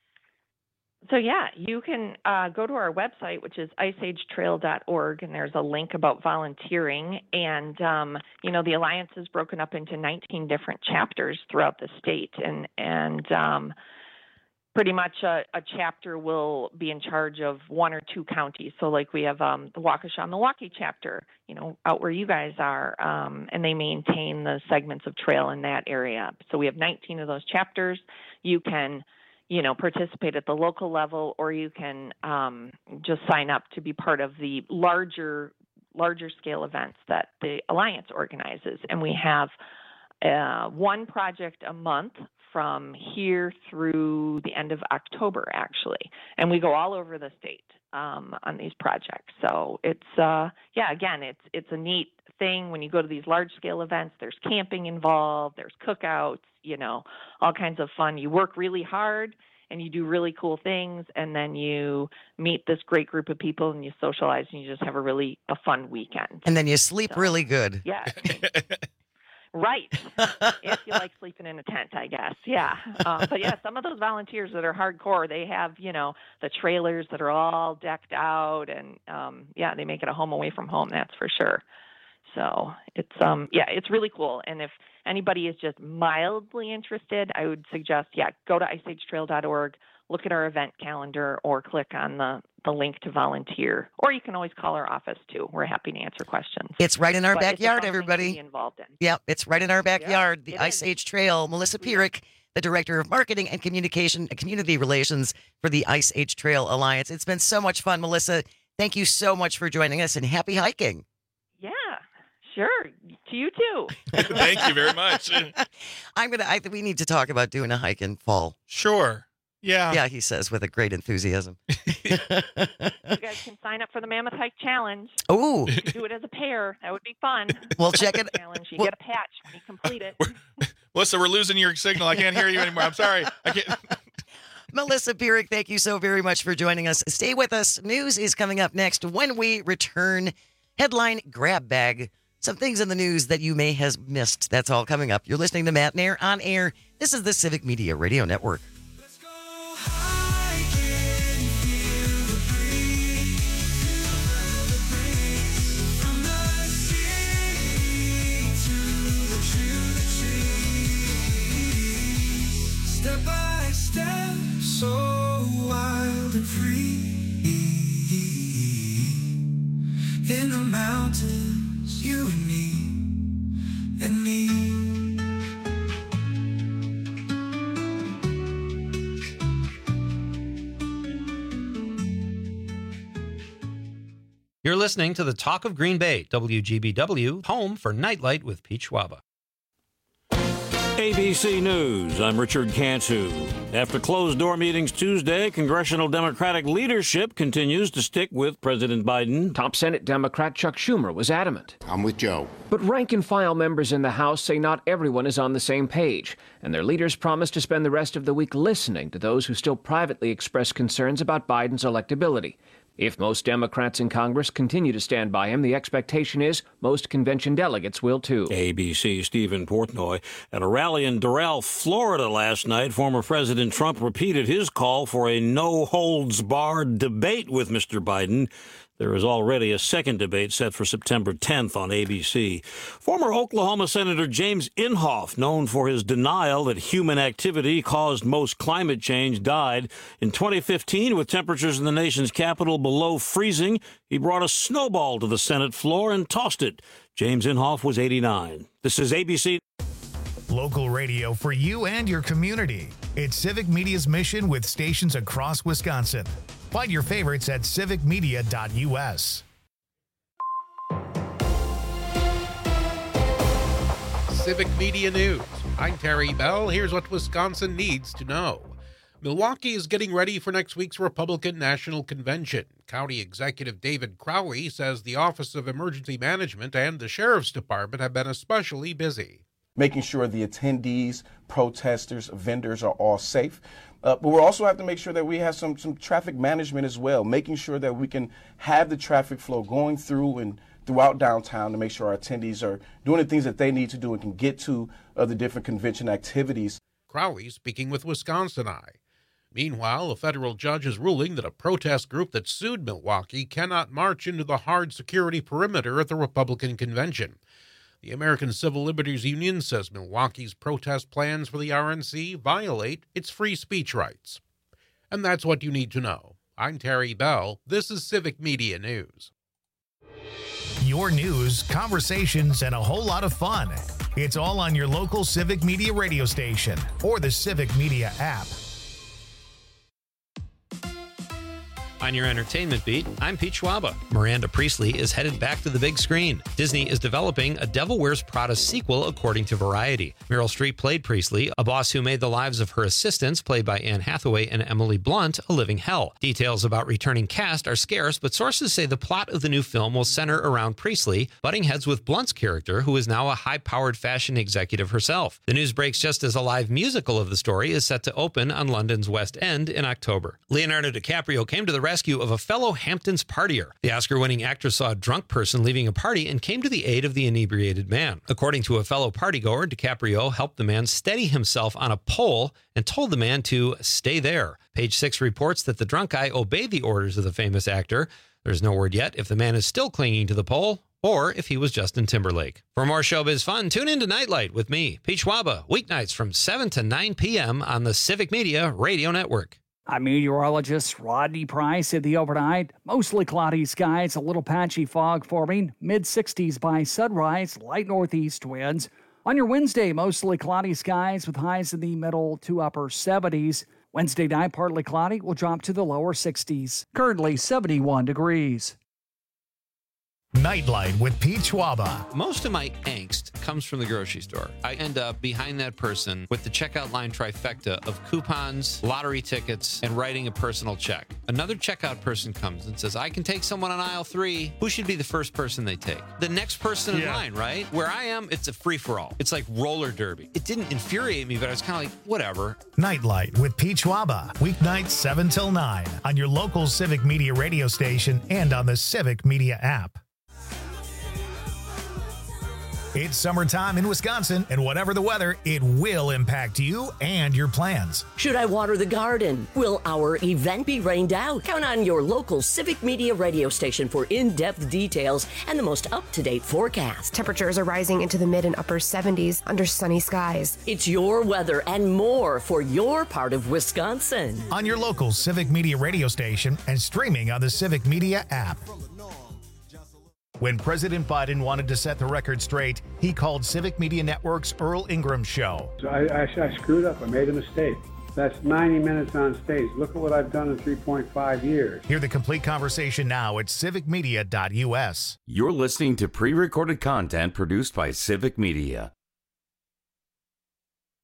So yeah, you can uh, go to our website, which is ice age trail dot org, and there's a link about volunteering. And um, you know, the Alliance is broken up into nineteen different chapters throughout the state, and and um, pretty much a, a chapter will be in charge of one or two counties. So like we have um, the Waukesha, Milwaukee chapter, you know, out where you guys are, um, and they maintain the segments of trail in that area. So we have nineteen of those chapters. You can you know, participate at the local level, or you can um, just sign up to be part of the larger, larger scale events that the Alliance organizes. And we have uh, one project a month from here through the end of October, actually. And we go all over the state um, on these projects. So it's, uh, yeah, again, it's it's a neat thing when you go to these large scale events. There's camping involved, there's cookouts, you know, all kinds of fun. You work really hard and you do really cool things, and then you meet this great group of people and you socialize and you just have a really a fun weekend. And then you sleep so, really good. Yeah. Right. If you like sleeping in a tent, I guess. Yeah. Um, but yeah, some of those volunteers that are hardcore, they have, you know, the trailers that are all decked out, and um, yeah, they make it a home away from home. That's for sure. So it's, um, yeah, it's really cool. And if anybody is just mildly interested, I would suggest, yeah, go to ice age trail dot org, look at our event calendar, or click on the, the link to volunteer. Or you can always call our office, too. We're happy to answer questions. It's right in our but backyard, it's everybody. Be involved in. Yeah, it's right in our backyard, yeah, the Ice Age Trail. Melissa Pierik, the Director of Marketing and Communication and Community Relations for the Ice Age Trail Alliance. It's been so much fun, Melissa. Thank you so much for joining us, and happy hiking. Yeah. Sure. To you too. Thank you very much. I'm gonna. I, we need to talk about doing a hike in fall. Sure. Yeah. Yeah, he says with a great enthusiasm. You guys can sign up for the Mammoth Hike Challenge. Oh. You can do it as a pair. That would be fun. We'll check it. Challenge. You Well, get a patch when you complete it. Melissa, we're losing your signal. I can't hear you anymore. I'm sorry. I can't. Melissa Pierik, thank you so very much for joining us. Stay with us. News is coming up next when we return. Headline grab bag. Some things in the news that you may have missed. That's all coming up. You're listening to Matt Nair on air. This is the Civic Media Radio Network. Step by step, so wild and free. In the mountains, you and me, and me. You're listening to the Talk of Green Bay, W G B W, home for Nightlight with Pete Schwaba. A B C News, I'm Richard Cantu. After closed-door meetings Tuesday, congressional Democratic leadership continues to stick with President Biden. Top Senate Democrat Chuck Schumer was adamant. I'm with Joe. But rank-and-file members in the House say not everyone is on the same page, and their leaders promise to spend the rest of the week listening to those who still privately express concerns about Biden's electability. If most Democrats in Congress continue to stand by him, the expectation is most convention delegates will too. A B C Stephen Portnoy. At a rally in Doral, Florida last night, former President Trump repeated his call for a no-holds-barred debate with Mister Biden. There is already a second debate set for September tenth on A B C. Former Oklahoma Senator James Inhofe, known for his denial that human activity caused most climate change, died in twenty fifteen with temperatures in the nation's capital below freezing. He brought a snowball to the Senate floor and tossed it. James Inhofe was eighty-nine. This is A B C. Local radio for you and your community. It's Civic Media's mission with stations across Wisconsin. Find your favorites at civic media dot U S. Civic Media News. I'm Terry Bell. Here's what Wisconsin needs to know. Milwaukee is getting ready for next week's Republican National Convention. County Executive David Crowley says the Office of Emergency Management and the Sheriff's Department have been especially busy. Making sure the attendees, protesters, vendors are all safe. Uh, but we also have to make sure that we have some, some traffic management as well, making sure that we can have the traffic flow going through and throughout downtown to make sure our attendees are doing the things that they need to do and can get to uh, the different convention activities. Crowley speaking with Wisconsin Eye. Meanwhile, a federal judge is ruling that a protest group that sued Milwaukee cannot march into the hard security perimeter at the Republican convention. The American Civil Liberties Union says Milwaukee's protest plans for the R N C violate its free speech rights. And that's what you need to know. I'm Terry Bell. This is Civic Media News. Your news, conversations, and a whole lot of fun. It's all on your local Civic Media radio station or the Civic Media app. On your entertainment beat, I'm Pete Schwaba. Miranda Priestley is headed back to the big screen. Disney is developing a Devil Wears Prada sequel, according to Variety. Meryl Streep played Priestley, a boss who made the lives of her assistants, played by Anne Hathaway and Emily Blunt, a living hell. Details about returning cast are scarce, but sources say the plot of the new film will center around Priestley, butting heads with Blunt's character, who is now a high-powered fashion executive herself. The news breaks just as a live musical of the story is set to open on London's West End in October. Leonardo DiCaprio came to the rescue of a fellow Hamptons partier. The Oscar-winning actor saw a drunk person leaving a party and came to the aid of the inebriated man. According to a fellow partygoer, DiCaprio helped the man steady himself on a pole and told the man to stay there. Page Six reports that the drunk guy obeyed the orders of the famous actor. There's no word yet if the man is still clinging to the pole or if he was Justin Timberlake. For more showbiz fun, tune in to Nightlight with me, Pete Schwaba, weeknights from seven to nine p.m. on the Civic Media Radio Network. I'm meteorologist Rodney Price at the overnight. Mostly cloudy skies, a little patchy fog forming. mid sixties by sunrise, light northeast winds. On your Wednesday, mostly cloudy skies with highs in the middle to upper seventies. Wednesday night, partly cloudy, will drop to the lower sixties. Currently seventy-one degrees. Nightlight with Pete Schwaba. Most of my angst comes from the grocery store. I end up behind that person with the checkout line trifecta of coupons, lottery tickets, and writing a personal check. Another checkout person comes and says, I can take someone on aisle three. Who should be the first person they take? The next person in Yeah. line, right? Where I am, it's a free-for-all. It's like roller derby. It didn't infuriate me, but I was kind of like, whatever. Nightlight with Pete Schwaba. Weeknights seven till nine on your local Civic Media radio station and on the Civic Media app. It's summertime in Wisconsin, and whatever the weather, it will impact you and your plans. Should I water the garden? Will our event be rained out? Count on your local Civic Media radio station for in-depth details and the most up-to-date forecast. Temperatures are rising into the mid and upper seventies under sunny skies. It's your weather and more for your part of Wisconsin. On your local Civic Media radio station and streaming on the Civic Media app. When President Biden wanted to set the record straight, he called Civic Media Network's Earl Ingram Show. So I, I, I screwed up. I made a mistake. That's ninety minutes on stage. Look at what I've done in three point five years. Hear the complete conversation now at civic media dot U S. You're listening to pre-recorded content produced by Civic Media.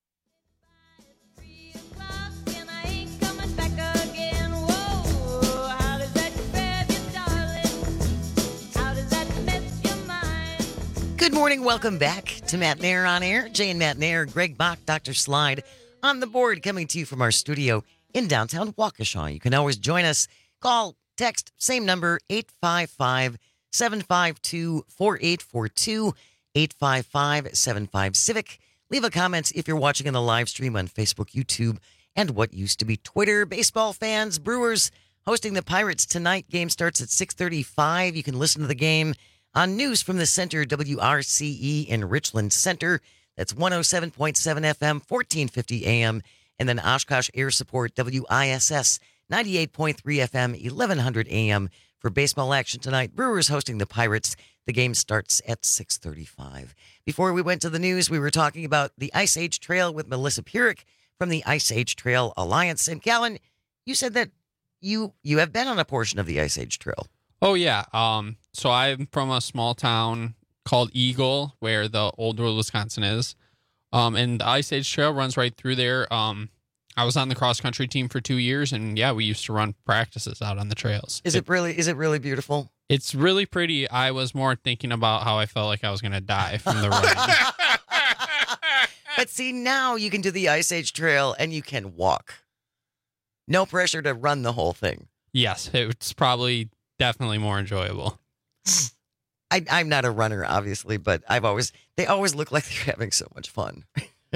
Good morning. Welcome back to Matt Nair on Air. Jay and Matt Nair, Greg Bach, Doctor Slide on the board, coming to you from our studio in downtown Waukesha. You can always join us. Call, text, same number, eight five five, seven five two, four eight four two, eight five five, seven five Civic. Leave a comment if you're watching in the live stream on Facebook, YouTube, and what used to be Twitter. Baseball fans, Brewers hosting the Pirates tonight. Game starts at six thirty-five. You can listen to the game on News from the Center, W R C E in Richland Center. That's one oh seven point seven F M, fourteen fifty A M. And then Oshkosh Air Support, W I S S, ninety-eight point three F M, eleven hundred A M. For baseball action tonight, Brewers hosting the Pirates. The game starts at six thirty-five. Before we went to the news, we were talking about the Ice Age Trail with Melissa Pierik from the Ice Age Trail Alliance. And Callan, you said that you you have been on a portion of the Ice Age Trail. Oh, yeah. Um, so I'm from a small town called Eagle, where the Old World, Wisconsin is. Um, and the Ice Age Trail runs right through there. Um, I was on the cross-country team for two years, and, yeah, we used to run practices out on the trails. Is it, it really is it really beautiful? It's really pretty. I was more thinking about how I felt like I was going to die from the run. But see, now you can do the Ice Age Trail, and you can walk. No pressure to run the whole thing. Yes, it's probably definitely more enjoyable. I, I'm not a runner, obviously, but I've always they always look like they're having so much fun.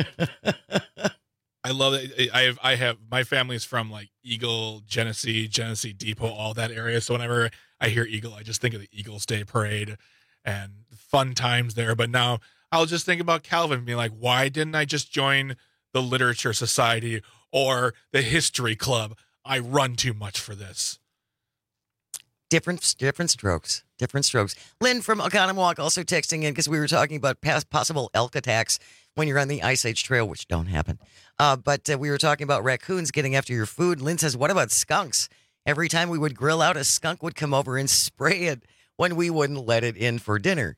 I love it. I have I have my family's from like Eagle, Genesee, Genesee Depot, all that area. So whenever I hear Eagle, I just think of the Eagles Day Parade and fun times there. But now I'll just think about Calvin being like, why didn't I just join the Literature Society or the History Club? I run too much for this. Different, different strokes, different strokes. Lynn from Oconomowoc also texting in because we were talking about past possible elk attacks when you're on the Ice Age Trail, which don't happen. Uh, but uh, we were talking about raccoons getting after your food. Lynn says, what about skunks? Every time we would grill out, a skunk would come over and spray it when we wouldn't let it in for dinner.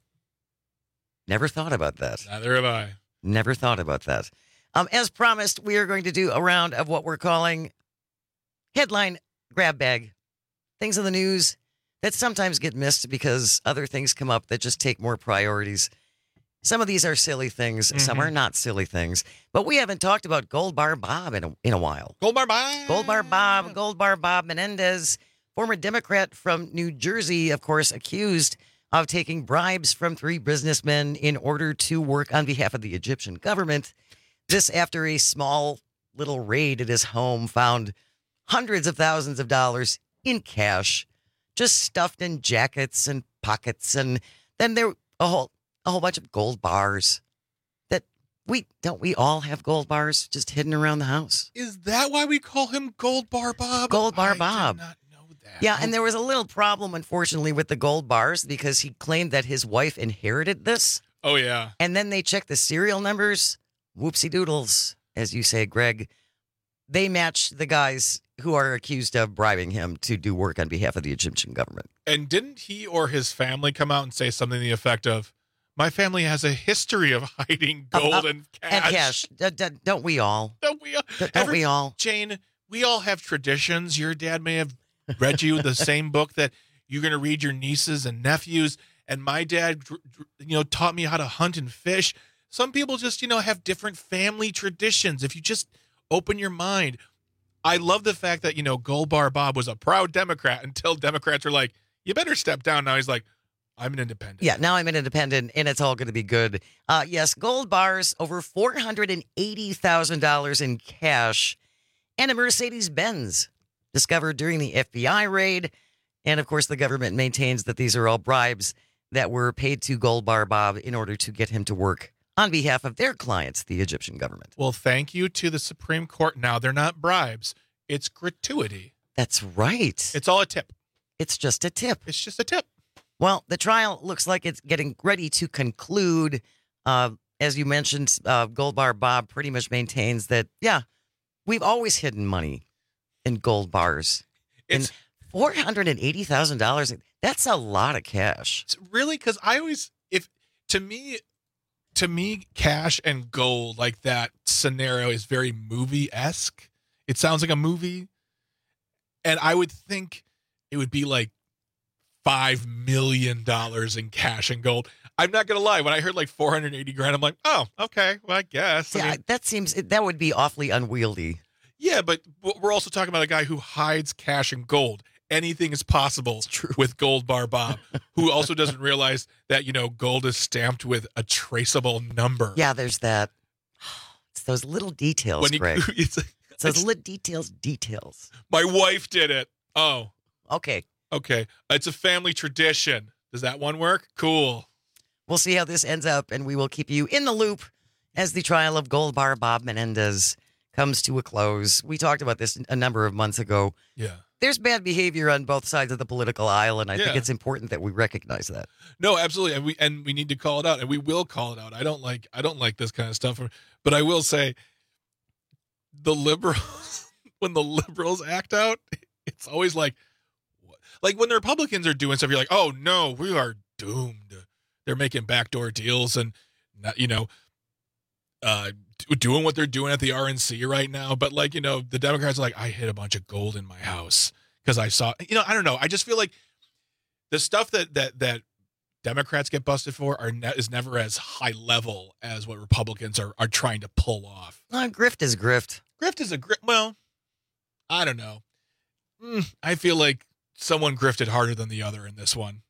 Never thought about that. Neither have I. Never thought about that. Um, as promised, we are going to do a round of what we're calling headline grab bag. Things in the news that sometimes get missed because other things come up that just take more priorities. Some of these are silly things. Mm-hmm. Some are not silly things. But we haven't talked about Gold Bar Bob in a, in a while. Gold Bar Bob. Gold Bar Bob. Gold Bar Bob Menendez, former Democrat from New Jersey, of course, accused of taking bribes from three businessmen in order to work on behalf of the Egyptian government. This after a small little raid at his home found hundreds of thousands of dollars in cash, just stuffed in jackets and pockets, and then there a whole a whole bunch of gold bars. That we don't we all have gold bars just hidden around the house? Is that why we call him Gold Bar Bob? Gold Bar I Bob. Did not know that. Yeah, and there was a little problem, unfortunately, with the gold bars because he claimed that his wife inherited this. Oh yeah. And then they checked the serial numbers. Whoopsie doodles, as you say, Greg. They match the guys who are accused of bribing him to do work on behalf of the Egyptian government. And didn't he or his family come out and say something to the effect of, my family has a history of hiding gold uh, uh, and cash? And cash. D- d- don't we all? Don't we all? D- don't Every, we all? Jane, we all have traditions. Your dad may have read you the same book that you're going to read your nieces and nephews. And my dad, you know, taught me how to hunt and fish. Some people just, you know, have different family traditions. If you just open your mind. I love the fact that, you know, Gold Bar Bob was a proud Democrat until Democrats are like, you better step down. Now he's like, I'm an independent. Yeah, now I'm an independent, and it's all going to be good. Uh, yes, gold bars, over four hundred eighty thousand dollars in cash, and a Mercedes-Benz discovered during the F B I raid. And, of course, the government maintains that these are all bribes that were paid to Gold Bar Bob in order to get him to work on behalf of their clients, the Egyptian government. Well, thank you to the Supreme Court. Now they're not bribes. It's gratuity. That's right. It's all a tip. It's just a tip. It's just a tip. Well, the trial looks like it's getting ready to conclude. Uh, as you mentioned, uh, Gold Bar Bob pretty much maintains that, yeah, we've always hidden money in gold bars. It's and four hundred eighty thousand dollars. That's a lot of cash. It's really, because I always, if to me, to me, cash and gold, like that scenario is very movie-esque. It sounds like a movie. And I would think it would be like five million dollars in cash and gold. I'm not gonna lie. When I heard like four hundred eighty grand, I'm like, oh, okay, well, I guess. I Yeah, mean, that seems that would be awfully unwieldy. yeah, but we're also talking about a guy who hides cash and gold. Anything is possible with Gold Bar Bob, who also doesn't realize that, you know, gold is stamped with a traceable number. Yeah, there's that. It's those little details, When you- Greg. it's, It's those little details, details. My wife did it. Oh. Okay. Okay. It's a family tradition. Does that one work? Cool. We'll see how this ends up, and we will keep you in the loop as the trial of Gold Bar Bob Menendez comes to a close. We talked about this a number of months ago. Yeah. There's bad behavior on both sides of the political aisle, and I think Yeah. it's important that we recognize that. No, absolutely. And we and we need to call it out, and we will call it out. I don't like I don't like this kind of stuff. But I will say the liberals when the liberals act out, it's always like like when the Republicans are doing stuff, you're like, oh no, we are doomed. They're making backdoor deals and not, you know, uh, doing what they're doing at the R N C right now. But like, you know, the Democrats are like, I hid a bunch of gold in my house because I saw, you know, I don't know. I just feel like the stuff that that that Democrats get busted for are ne- is never as high level as what Republicans are are trying to pull off. Uh, grift is grift. Grift is a grift. Well, I don't know. Mm, I feel like someone grifted harder than the other in this one.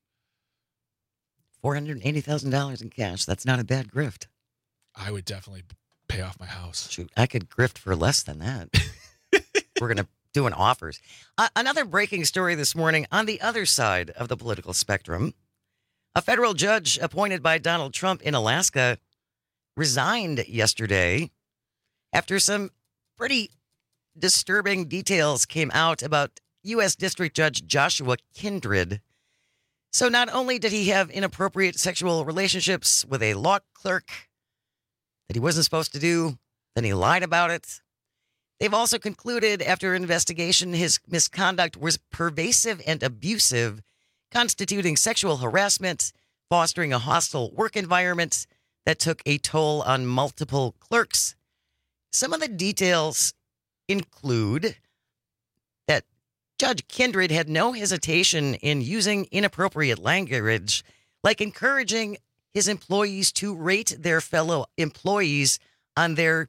four hundred eighty thousand dollars in cash. That's not a bad grift. I would definitely pay off my house. Shoot, I could grift for less than that. We're going to do an offers. Uh, another breaking story this morning on the other side of the political spectrum. A federal judge appointed by Donald Trump in Alaska resigned yesterday after some pretty disturbing details came out about U S District Judge Joshua Kindred. So not only did he have inappropriate sexual relationships with a law clerk that he wasn't supposed to do, then he lied about it. They've also concluded after investigation his misconduct was pervasive and abusive, constituting sexual harassment, fostering a hostile work environment that took a toll on multiple clerks. Some of the details include that Judge Kindred had no hesitation in using inappropriate language, like encouraging his employees to rate their fellow employees on their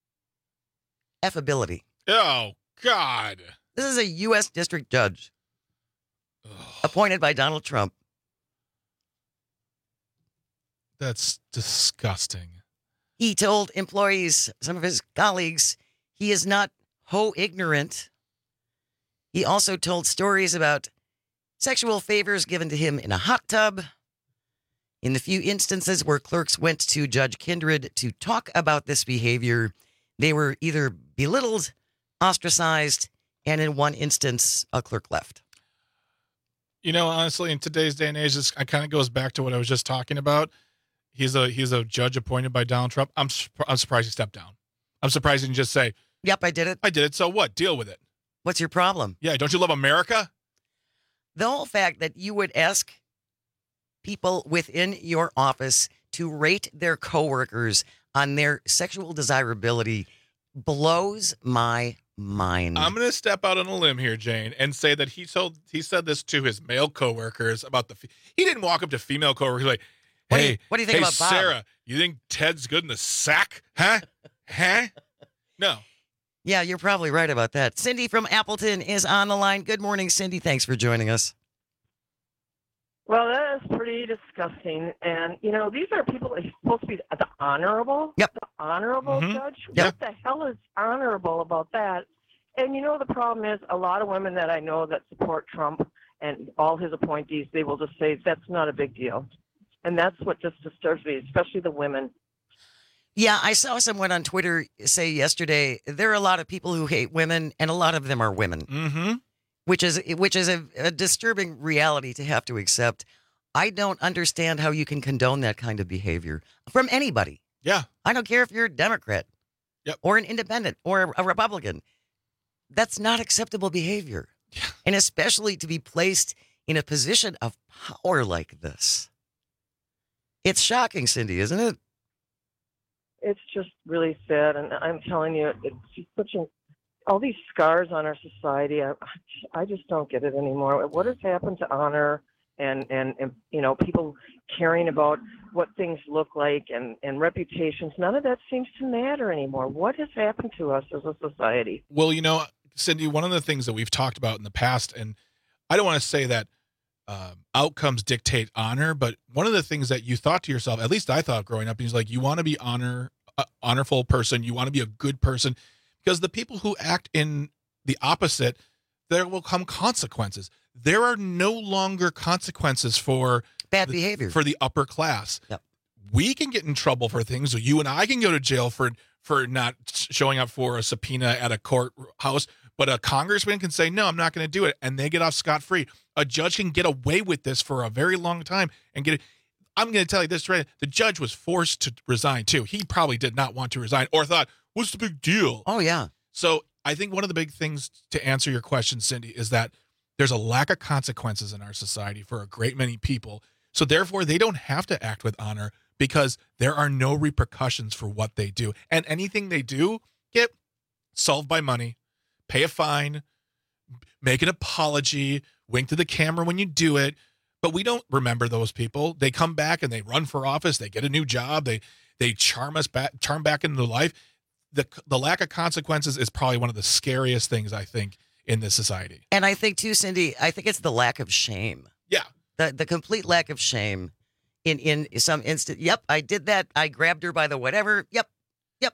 affability. Oh, God. This is a U S district judge appointed by Donald Trump. That's disgusting. He told employees, some of his colleagues, he is not ho ignorant. He also told stories about sexual favors given to him in a hot tub. In the few instances where clerks went to Judge Kindred to talk about this behavior, they were either belittled, ostracized, and in one instance, a clerk left. You know, honestly, in today's day and age, this kind of goes back to what I was just talking about. He's a he's a judge appointed by Donald Trump. I'm I'm surprised he stepped down. I'm surprised he didn't just say, "Yep, I did it. I did it. So what? Deal with it." What's your problem? Yeah, don't you love America? The whole fact that you would ask people within your office to rate their coworkers on their sexual desirability blows my mind. I'm going to step out on a limb here, Jane, and say that he told he said this to his male coworkers about the. He didn't walk up to female coworkers like, "Hey, What do you, what do you think hey, about Bob? Sarah, you think Ted's good in the sack? Huh? huh? No. Yeah, you're probably right about that. Cindy from Appleton is on the line. Good morning, Cindy. Thanks for joining us. Well, that is pretty disgusting. And, you know, these are people that are supposed to be the honorable, yep. the honorable Mhm. judge. Yep. What the hell is honorable about that? And, you know, the problem is a lot of women that I know that support Trump and all his appointees, they will just say that's not a big deal. And that's what just disturbs me, especially the women. Yeah, I saw someone on Twitter say yesterday, there are a lot of people who hate women, and a lot of them are women. Mm-hmm. Which is which is a, a disturbing reality to have to accept. I don't understand how you can condone that kind of behavior from anybody. Yeah. I don't care if you're a Democrat yep. or an independent or a Republican. That's not acceptable behavior. Yeah. And especially to be placed in a position of power like this. It's shocking, Cindy, isn't it? It's just really sad. And I'm telling you, it's just such a all these scars on our society. I, I just don't get it anymore. What has happened to honor and, and, and you know, people caring about what things look like and, and reputations. None of that seems to matter anymore. What has happened to us as a society? Well, you know, Cindy, one of the things that we've talked about in the past, and I don't want to say that uh, outcomes dictate honor, but one of the things that you thought to yourself, at least I thought growing up, is like, you want to be honor, uh, honorful person. You want to be a good person, because the people who act in the opposite, there will come consequences. There are no longer consequences for bad the, behavior for the upper class. Yep. We can get in trouble for things. So you and I can go to jail for for not showing up for a subpoena at a courthouse. But a congressman can say, no, I'm not going to do it. And they get off scot-free. A judge can get away with this for a very long time and get it. I'm going to tell you this, right? The judge was forced to resign, too. He probably did not want to resign or thought, what's the big deal? Oh, yeah. So I think one of the big things to answer your question, Cindy, is that there's a lack of consequences in our society for a great many people. So therefore, they don't have to act with honor because there are no repercussions for what they do. And anything they do get solved by money. Pay a fine, make an apology, wink to the camera when you do it. But we don't remember those people. They come back and they run for office. They get a new job. They they charm us back, charm back into life. The the lack of consequences is probably one of the scariest things, I think, in this society. And I think too, Cindy, I think it's the lack of shame. Yeah. The the complete lack of shame in, in some instant. Yep, I did that. I grabbed her by the whatever. Yep. Yep.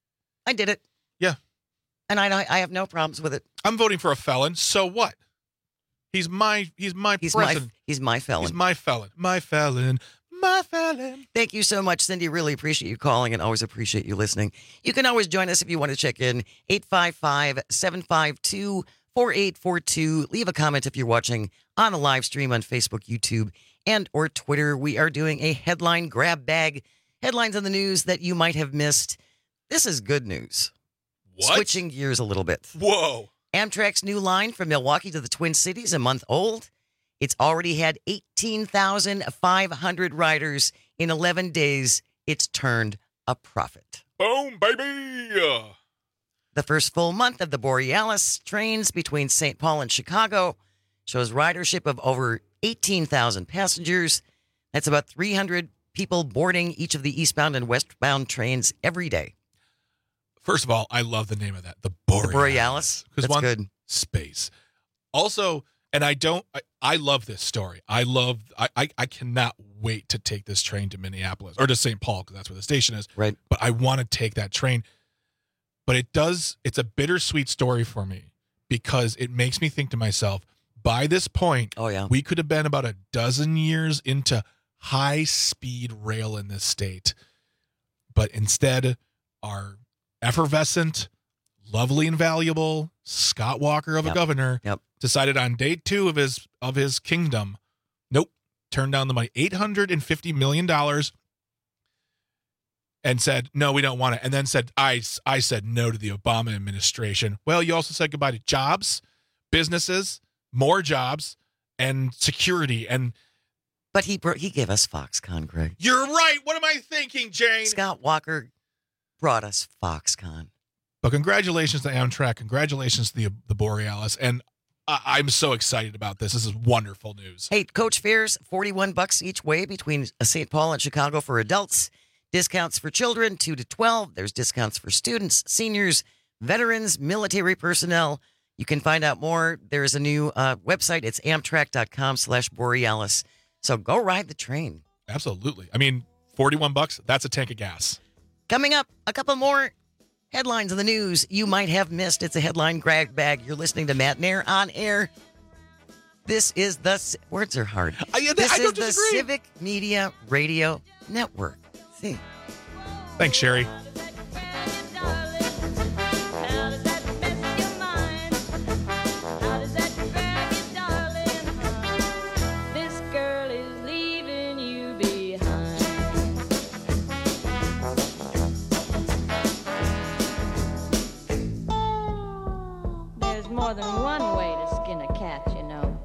I did it. Yeah. And I I have no problems with it. I'm voting for a felon. So what? He's my he's my he's president. My, he's my felon. He's my felon. My felon. My felon. Thank you so much, Cindy. Really appreciate you calling and always appreciate you listening. You can always join us if you want to check in. eight five five, seven five two, four eight four two. Leave a comment if you're watching on the live stream on Facebook, YouTube, and or Twitter. We are doing a headline grab bag. Headlines on the news that you might have missed. This is good news. What? Switching gears a little bit. Whoa. Amtrak's new line from Milwaukee to the Twin Cities, a month old. It's already had eighteen thousand five hundred riders. In eleven days, it's turned a profit. Boom, baby. The first full month of the Borealis trains between Saint Paul and Chicago shows ridership of over eighteen thousand passengers. That's about three hundred people boarding each of the eastbound and westbound trains every day. First of all, I love the name of that. The Borealis. The Borealis. That's one, good. Space. Also, and I don't, I, I love this story. I love, I, I, I cannot wait to take this train to Minneapolis or to Saint Paul because that's where the station is. Right. But I want to take that train. But it does, it's a bittersweet story for me because it makes me think to myself, by this point, oh yeah, we could have been about a dozen years into high-speed rail in this state. But instead, our effervescent, lovely and valuable Scott Walker of yep. a governor yep. decided on day two of his of his kingdom, nope, turned down the money, eight hundred fifty million dollars, and said, no, we don't want it. And then said, I, I said no to the Obama administration. Well, you also said goodbye to jobs, businesses, more jobs, and security. And But he brought, he gave us Foxconn, Greg. You're right. What am I thinking, Jane? Scott Walker brought us Foxconn. But congratulations to Amtrak. Congratulations to the the Borealis. And I, I'm so excited about this. This is wonderful news. Hey, coach fares, forty-one bucks each way between Saint Paul and Chicago for adults. Discounts for children, two to twelve. There's discounts for students, seniors, veterans, military personnel. You can find out more. There's a new uh, website. It's amtrak.com slash Borealis. So go ride the train. Absolutely. I mean, forty-one bucks, that's a tank of gas. Coming up, a couple more headlines in the news you might have missed. It's a headline grab bag. You're listening to Matt Nair on air. This is the, words are hard. I, I, this I is don't the disagree. Civic Media Radio Network. See. Thanks, Sherry. More than one way to skin a cat, you know.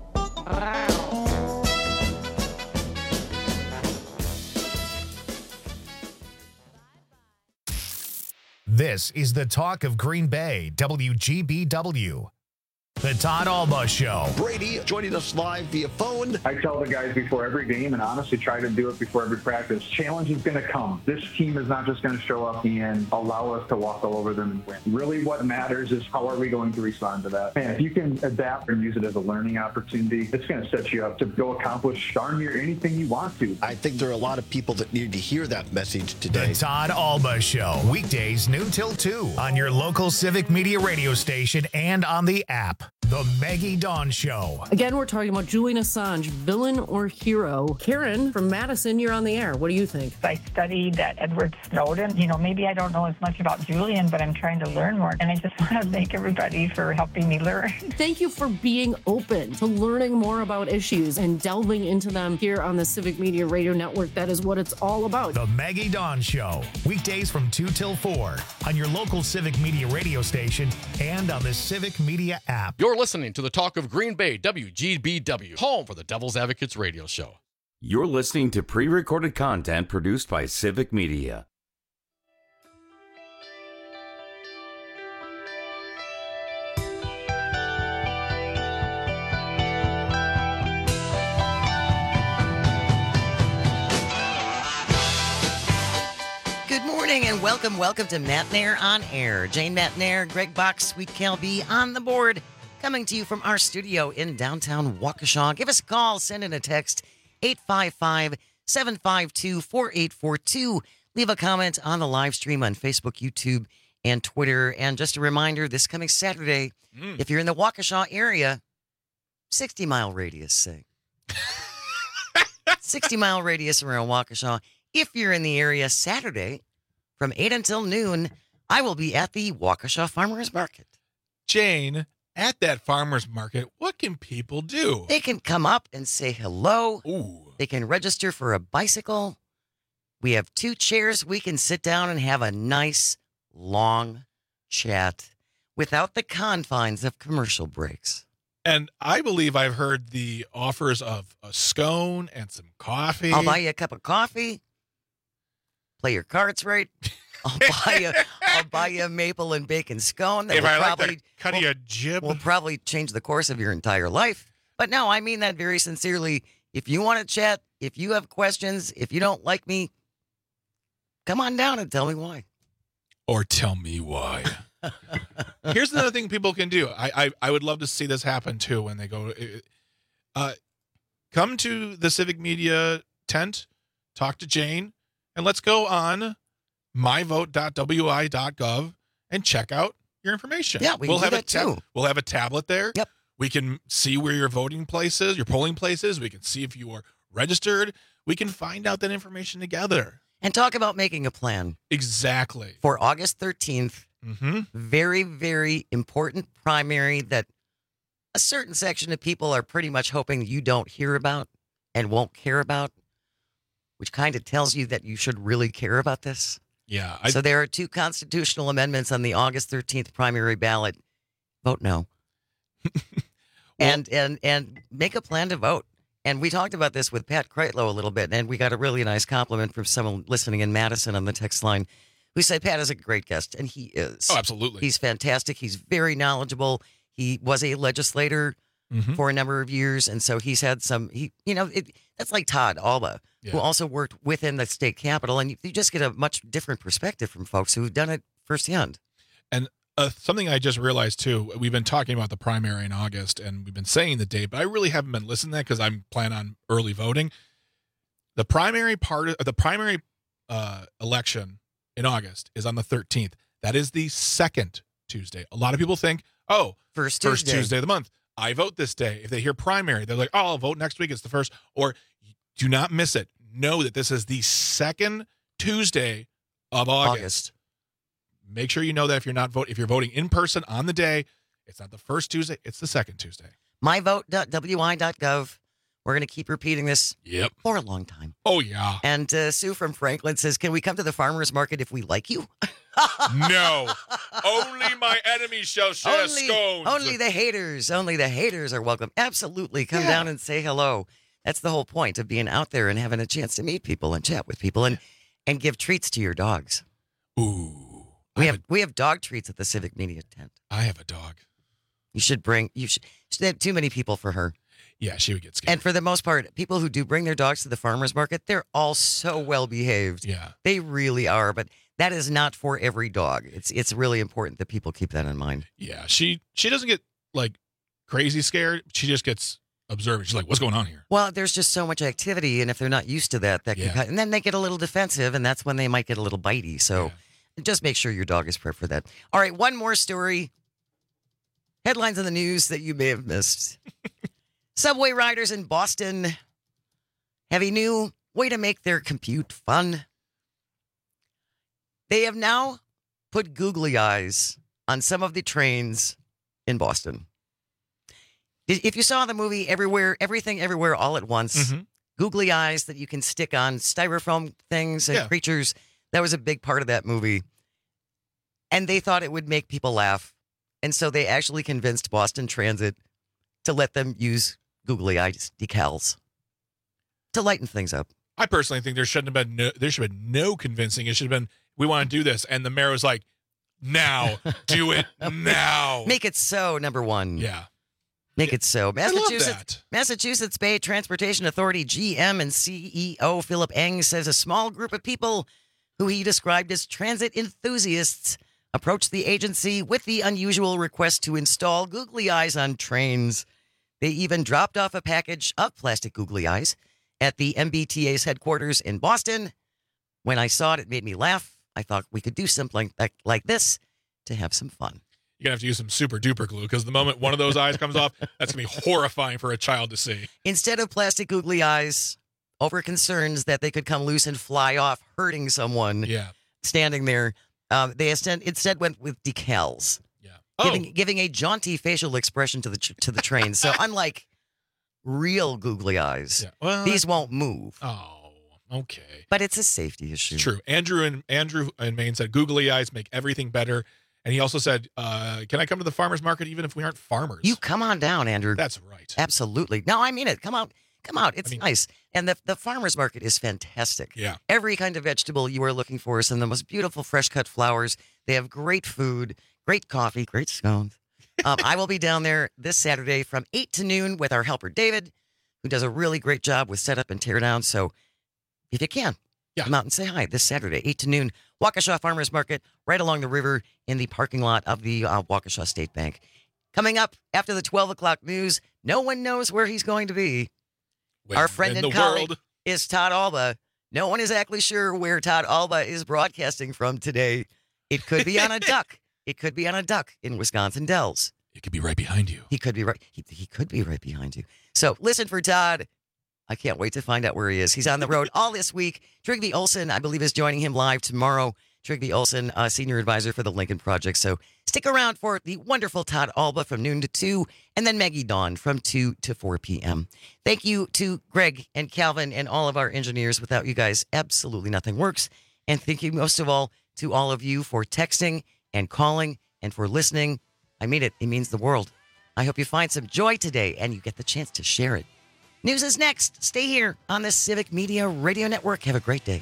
This is the talk of Green Bay, W G B W. The Todd Alba Show. Brady joining us live via phone. I tell the guys before every game, and honestly try to do it before every practice, challenge is going to come. This team is not just going to show up and allow us to walk all over them and win. Really what matters is how are we going to respond to that. And if you can adapt and use it as a learning opportunity, it's going to set you up to go accomplish darn near anything you want to. I think there are a lot of people that need to hear that message today. The Todd Alba Show. Weekdays noon till two on your local Civic Media radio station and on the app. The Maggie Dawn Show. Again, we're talking about Julian Assange, villain or hero. Karen from Madison, you're on the air. What do you think? I studied that Edward Snowden. You know, maybe I don't know as much about Julian, but I'm trying to learn more. And I just want to thank everybody for helping me learn. Thank you for being open to learning more about issues and delving into them here on the Civic Media Radio Network. That is what it's all about. The Maggie Dawn Show. Weekdays from two till four on your local Civic Media radio station and on the Civic Media app. You're listening to the Talk of Green Bay, W G B W, home for the Devil's Advocates radio show. You're listening to pre-recorded content produced by Civic Media. Good morning and welcome, welcome to Matt Nair on Air. Jane Matt Nair, Greg Box, Sweet Cal B on the board. Coming to you from our studio in downtown Waukesha. Give us a call, send in a text, eight five five, seven five two, four eight four two. Leave a comment on the live stream on Facebook, YouTube, and Twitter. And just a reminder, this coming Saturday, mm. if you're in the Waukesha area, sixty-mile radius, say. sixty-mile radius around Waukesha. If you're in the area Saturday, from eight until noon, I will be at the Waukesha Farmers Market. Jane, at that farmer's market, what can people do? They can come up and say hello. Ooh. They can register for a bicycle. We have two chairs. We can sit down and have a nice, long chat without the confines of commercial breaks. And I believe I've heard the offers of a scone and some coffee. I'll buy you a cup of coffee. Play your cards right. I'll buy you. I'll buy you a maple and bacon scone. That if will I probably, like the cut of will, a jib, will probably change the course of your entire life. But no, I mean that very sincerely. If you want to chat, if you have questions, if you don't like me, come on down and tell me why. Or tell me why. Here's another thing people can do. I, I I would love to see this happen too when they go. Uh, come to the Civic Media tent, talk to Jane, and let's go on my vote dot w i dot gov and check out your information. Yeah, we we'll can have do a that tab- too. We'll have a tablet there. Yep. We can see where your voting place is, your polling place is. We can see if you are registered. We can find out that information together. And talk about making a plan. Exactly. For August thirteenth. Mm-hmm. Very, very important primary that a certain section of people are pretty much hoping you don't hear about and won't care about, which kind of tells you that you should really care about this. Yeah. I, so there are two constitutional amendments on the August thirteenth primary ballot. Vote no. well, and and and make a plan to vote. And we talked about this with Pat Kreitlow a little bit, and we got a really nice compliment from someone listening in Madison on the text line who said Pat is a great guest, and he is. Oh, absolutely. He's fantastic. He's very knowledgeable. He was a legislator mm-hmm. for a number of years, and so he's had some, he, you know, it, that's like Todd Alba, yeah. who also worked within the state capitol, and you, you just get a much different perspective from folks who've done it firsthand. And uh, something I just realized, too, we've been talking about the primary in August, and we've been saying the date, but I really haven't been listening to that because I'm planning on early voting. The primary part of the primary uh, election in August is on the thirteenth. That is the second Tuesday. A lot of people think, oh, first Tuesday. Tuesday. Tuesday of the month. I vote this day. If they hear primary, they're like, oh, I'll vote next week. It's the first. Or do not miss it. Know that this is the second Tuesday of August. August. Make sure you know that if you're not vote, if you're voting in person on the day, it's not the first Tuesday, it's the second Tuesday. my vote dot w i dot gov. We're going to keep repeating this yep. for a long time. Oh, yeah. And uh, Sue from Franklin says, can we come to the farmer's market if we like you? No. Only my enemies shall share only, scones. Only the haters. Only the haters are welcome. Absolutely. Come yeah. down and say hello. That's the whole point of being out there and having a chance to meet people and chat with people and, and give treats to your dogs. Ooh. We have, have a, we have dog treats at the Civic Media tent. I have a dog. You should bring, you should, she had too many people for her. Yeah, she would get scared. And for the most part, people who do bring their dogs to the farmer's market, they're all so well behaved. Yeah. They really are. But that is not for every dog. It's it's really important that people keep that in mind. Yeah, she she doesn't get like crazy scared. She just gets observant. She's like, what's going on here? Well, there's just so much activity. And if they're not used to that, that Yeah. can, and then they get a little defensive. And that's when they might get a little bitey. So just make sure your dog is prepped for that. All right, one more story. Headlines in the news that you may have missed. Subway riders in Boston have a new way to make their commute fun. They have now put googly eyes on some of the trains in Boston. If you saw the movie Everywhere, Everything Everywhere All at Once, Mm-hmm. googly eyes that you can stick on styrofoam things and Yeah. creatures, that was a big part of that movie. And they thought it would make people laugh. And so they actually convinced Boston Transit to let them use googly eyes decals to lighten things up. I personally think there shouldn't have been no, there should have been no convincing. It should have been, we want to do this. And the mayor was like, now, do it now. Make it so, number one. Yeah. Make it so. I love Massachusetts, that. Massachusetts Bay Transportation Authority G M and C E O Philip Eng says a small group of people who he described as transit enthusiasts approached the agency with the unusual request to install googly eyes on trains. They even dropped off a package of plastic googly eyes at the M B T A's headquarters in Boston. When I saw it, it made me laugh. I thought we could do something like, like this to have some fun. You're going to have to use some super duper glue because the moment one of those eyes comes off, that's going to be horrifying for a child to see. Instead of plastic googly eyes, over concerns that they could come loose and fly off, hurting someone Yeah. standing there, um, they instead, instead went with decals. Yeah. Giving, Oh. giving a jaunty facial expression to the tr- to the train. So unlike real googly eyes, Yeah. Well, these won't move. Oh, okay. But it's a safety issue. It's true. Andrew and Andrew in Maine said googly eyes make everything better. And he also said, uh, can I come to the farmer's market even if we aren't farmers? You come on down, Andrew. That's right. Absolutely. No, I mean it. Come out. Come out. It's I mean- nice. And the, the farmer's market is fantastic. Yeah. Every kind of vegetable you are looking for. Some of the most beautiful fresh cut flowers. They have great food, great coffee, great scones. Um, I will be down there this Saturday from eight to noon with our helper, David, who does a really great job with setup and tear down. So if you can, Yeah. come out and say hi this Saturday, eight to noon, Waukesha Farmers Market, right along the river in the parking lot of the uh, Waukesha State Bank. Coming up after the twelve o'clock news, no one knows where he's going to be. When Our friend in and the colleague world. is Todd Alba. No one is exactly sure where Todd Alba is broadcasting from today. It could be on a duck. It could be on a duck in Wisconsin Dells. It could be right behind you. He could be right. He, he could be right behind you. So listen for Todd. I can't wait to find out where he is. He's on the road all this week. Trigby Olson, I believe, is joining him live tomorrow. Trigby Olson, uh, senior advisor for the Lincoln Project. So stick around for the wonderful Todd Alba from noon to two, and then Maggie Dawn from two to four p.m. Thank you to Greg and Calvin and all of our engineers. Without you guys, absolutely nothing works. And thank you most of all to all of you for texting and calling and for listening. I mean it. It means the world. I hope you find some joy today and you get the chance to share it. News is next. Stay here on the Civic Media Radio Network. Have a great day.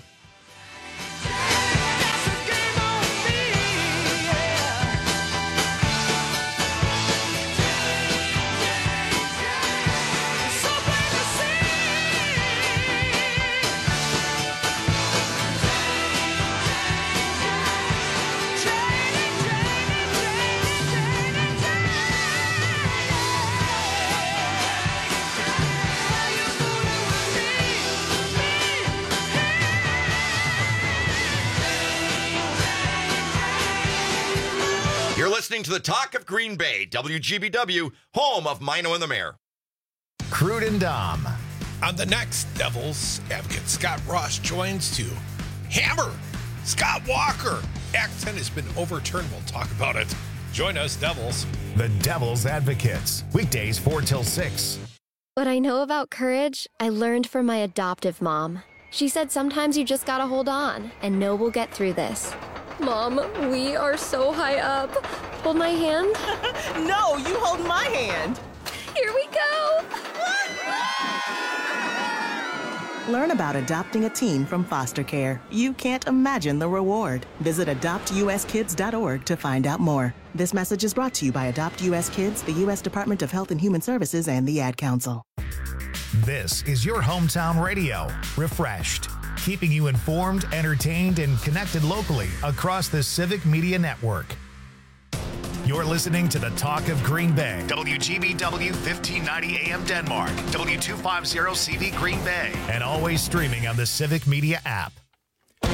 You're listening to the Talk of Green Bay, W G B W, home of Mino and the Mayor. Crude and Dom. On the next Devils Advocate, Scott Ross joins to hammer Scott Walker. Act ten has been overturned. We'll talk about it. Join us, Devils. The Devil's Advocates. Weekdays four till six. What I know about courage, I learned from my adoptive mom. She said sometimes you just gotta hold on and know we'll get through this. Mom, we are so high up. Hold my hand. No, you hold my hand. Here we go. Learn about adopting a teen from foster care. You can't imagine the reward. Visit adopt u s kids dot org to find out more. This message is brought to you by Adopt U S Kids, the U S Department of Health and Human Services, and the Ad Council. This is your hometown radio, refreshed, keeping you informed, entertained, and connected locally across the Civic Media Network. You're listening to the Talk of Green Bay, W G B W fifteen ninety A M Denmark, W two fifty C V Green Bay, and always streaming on the Civic Media app.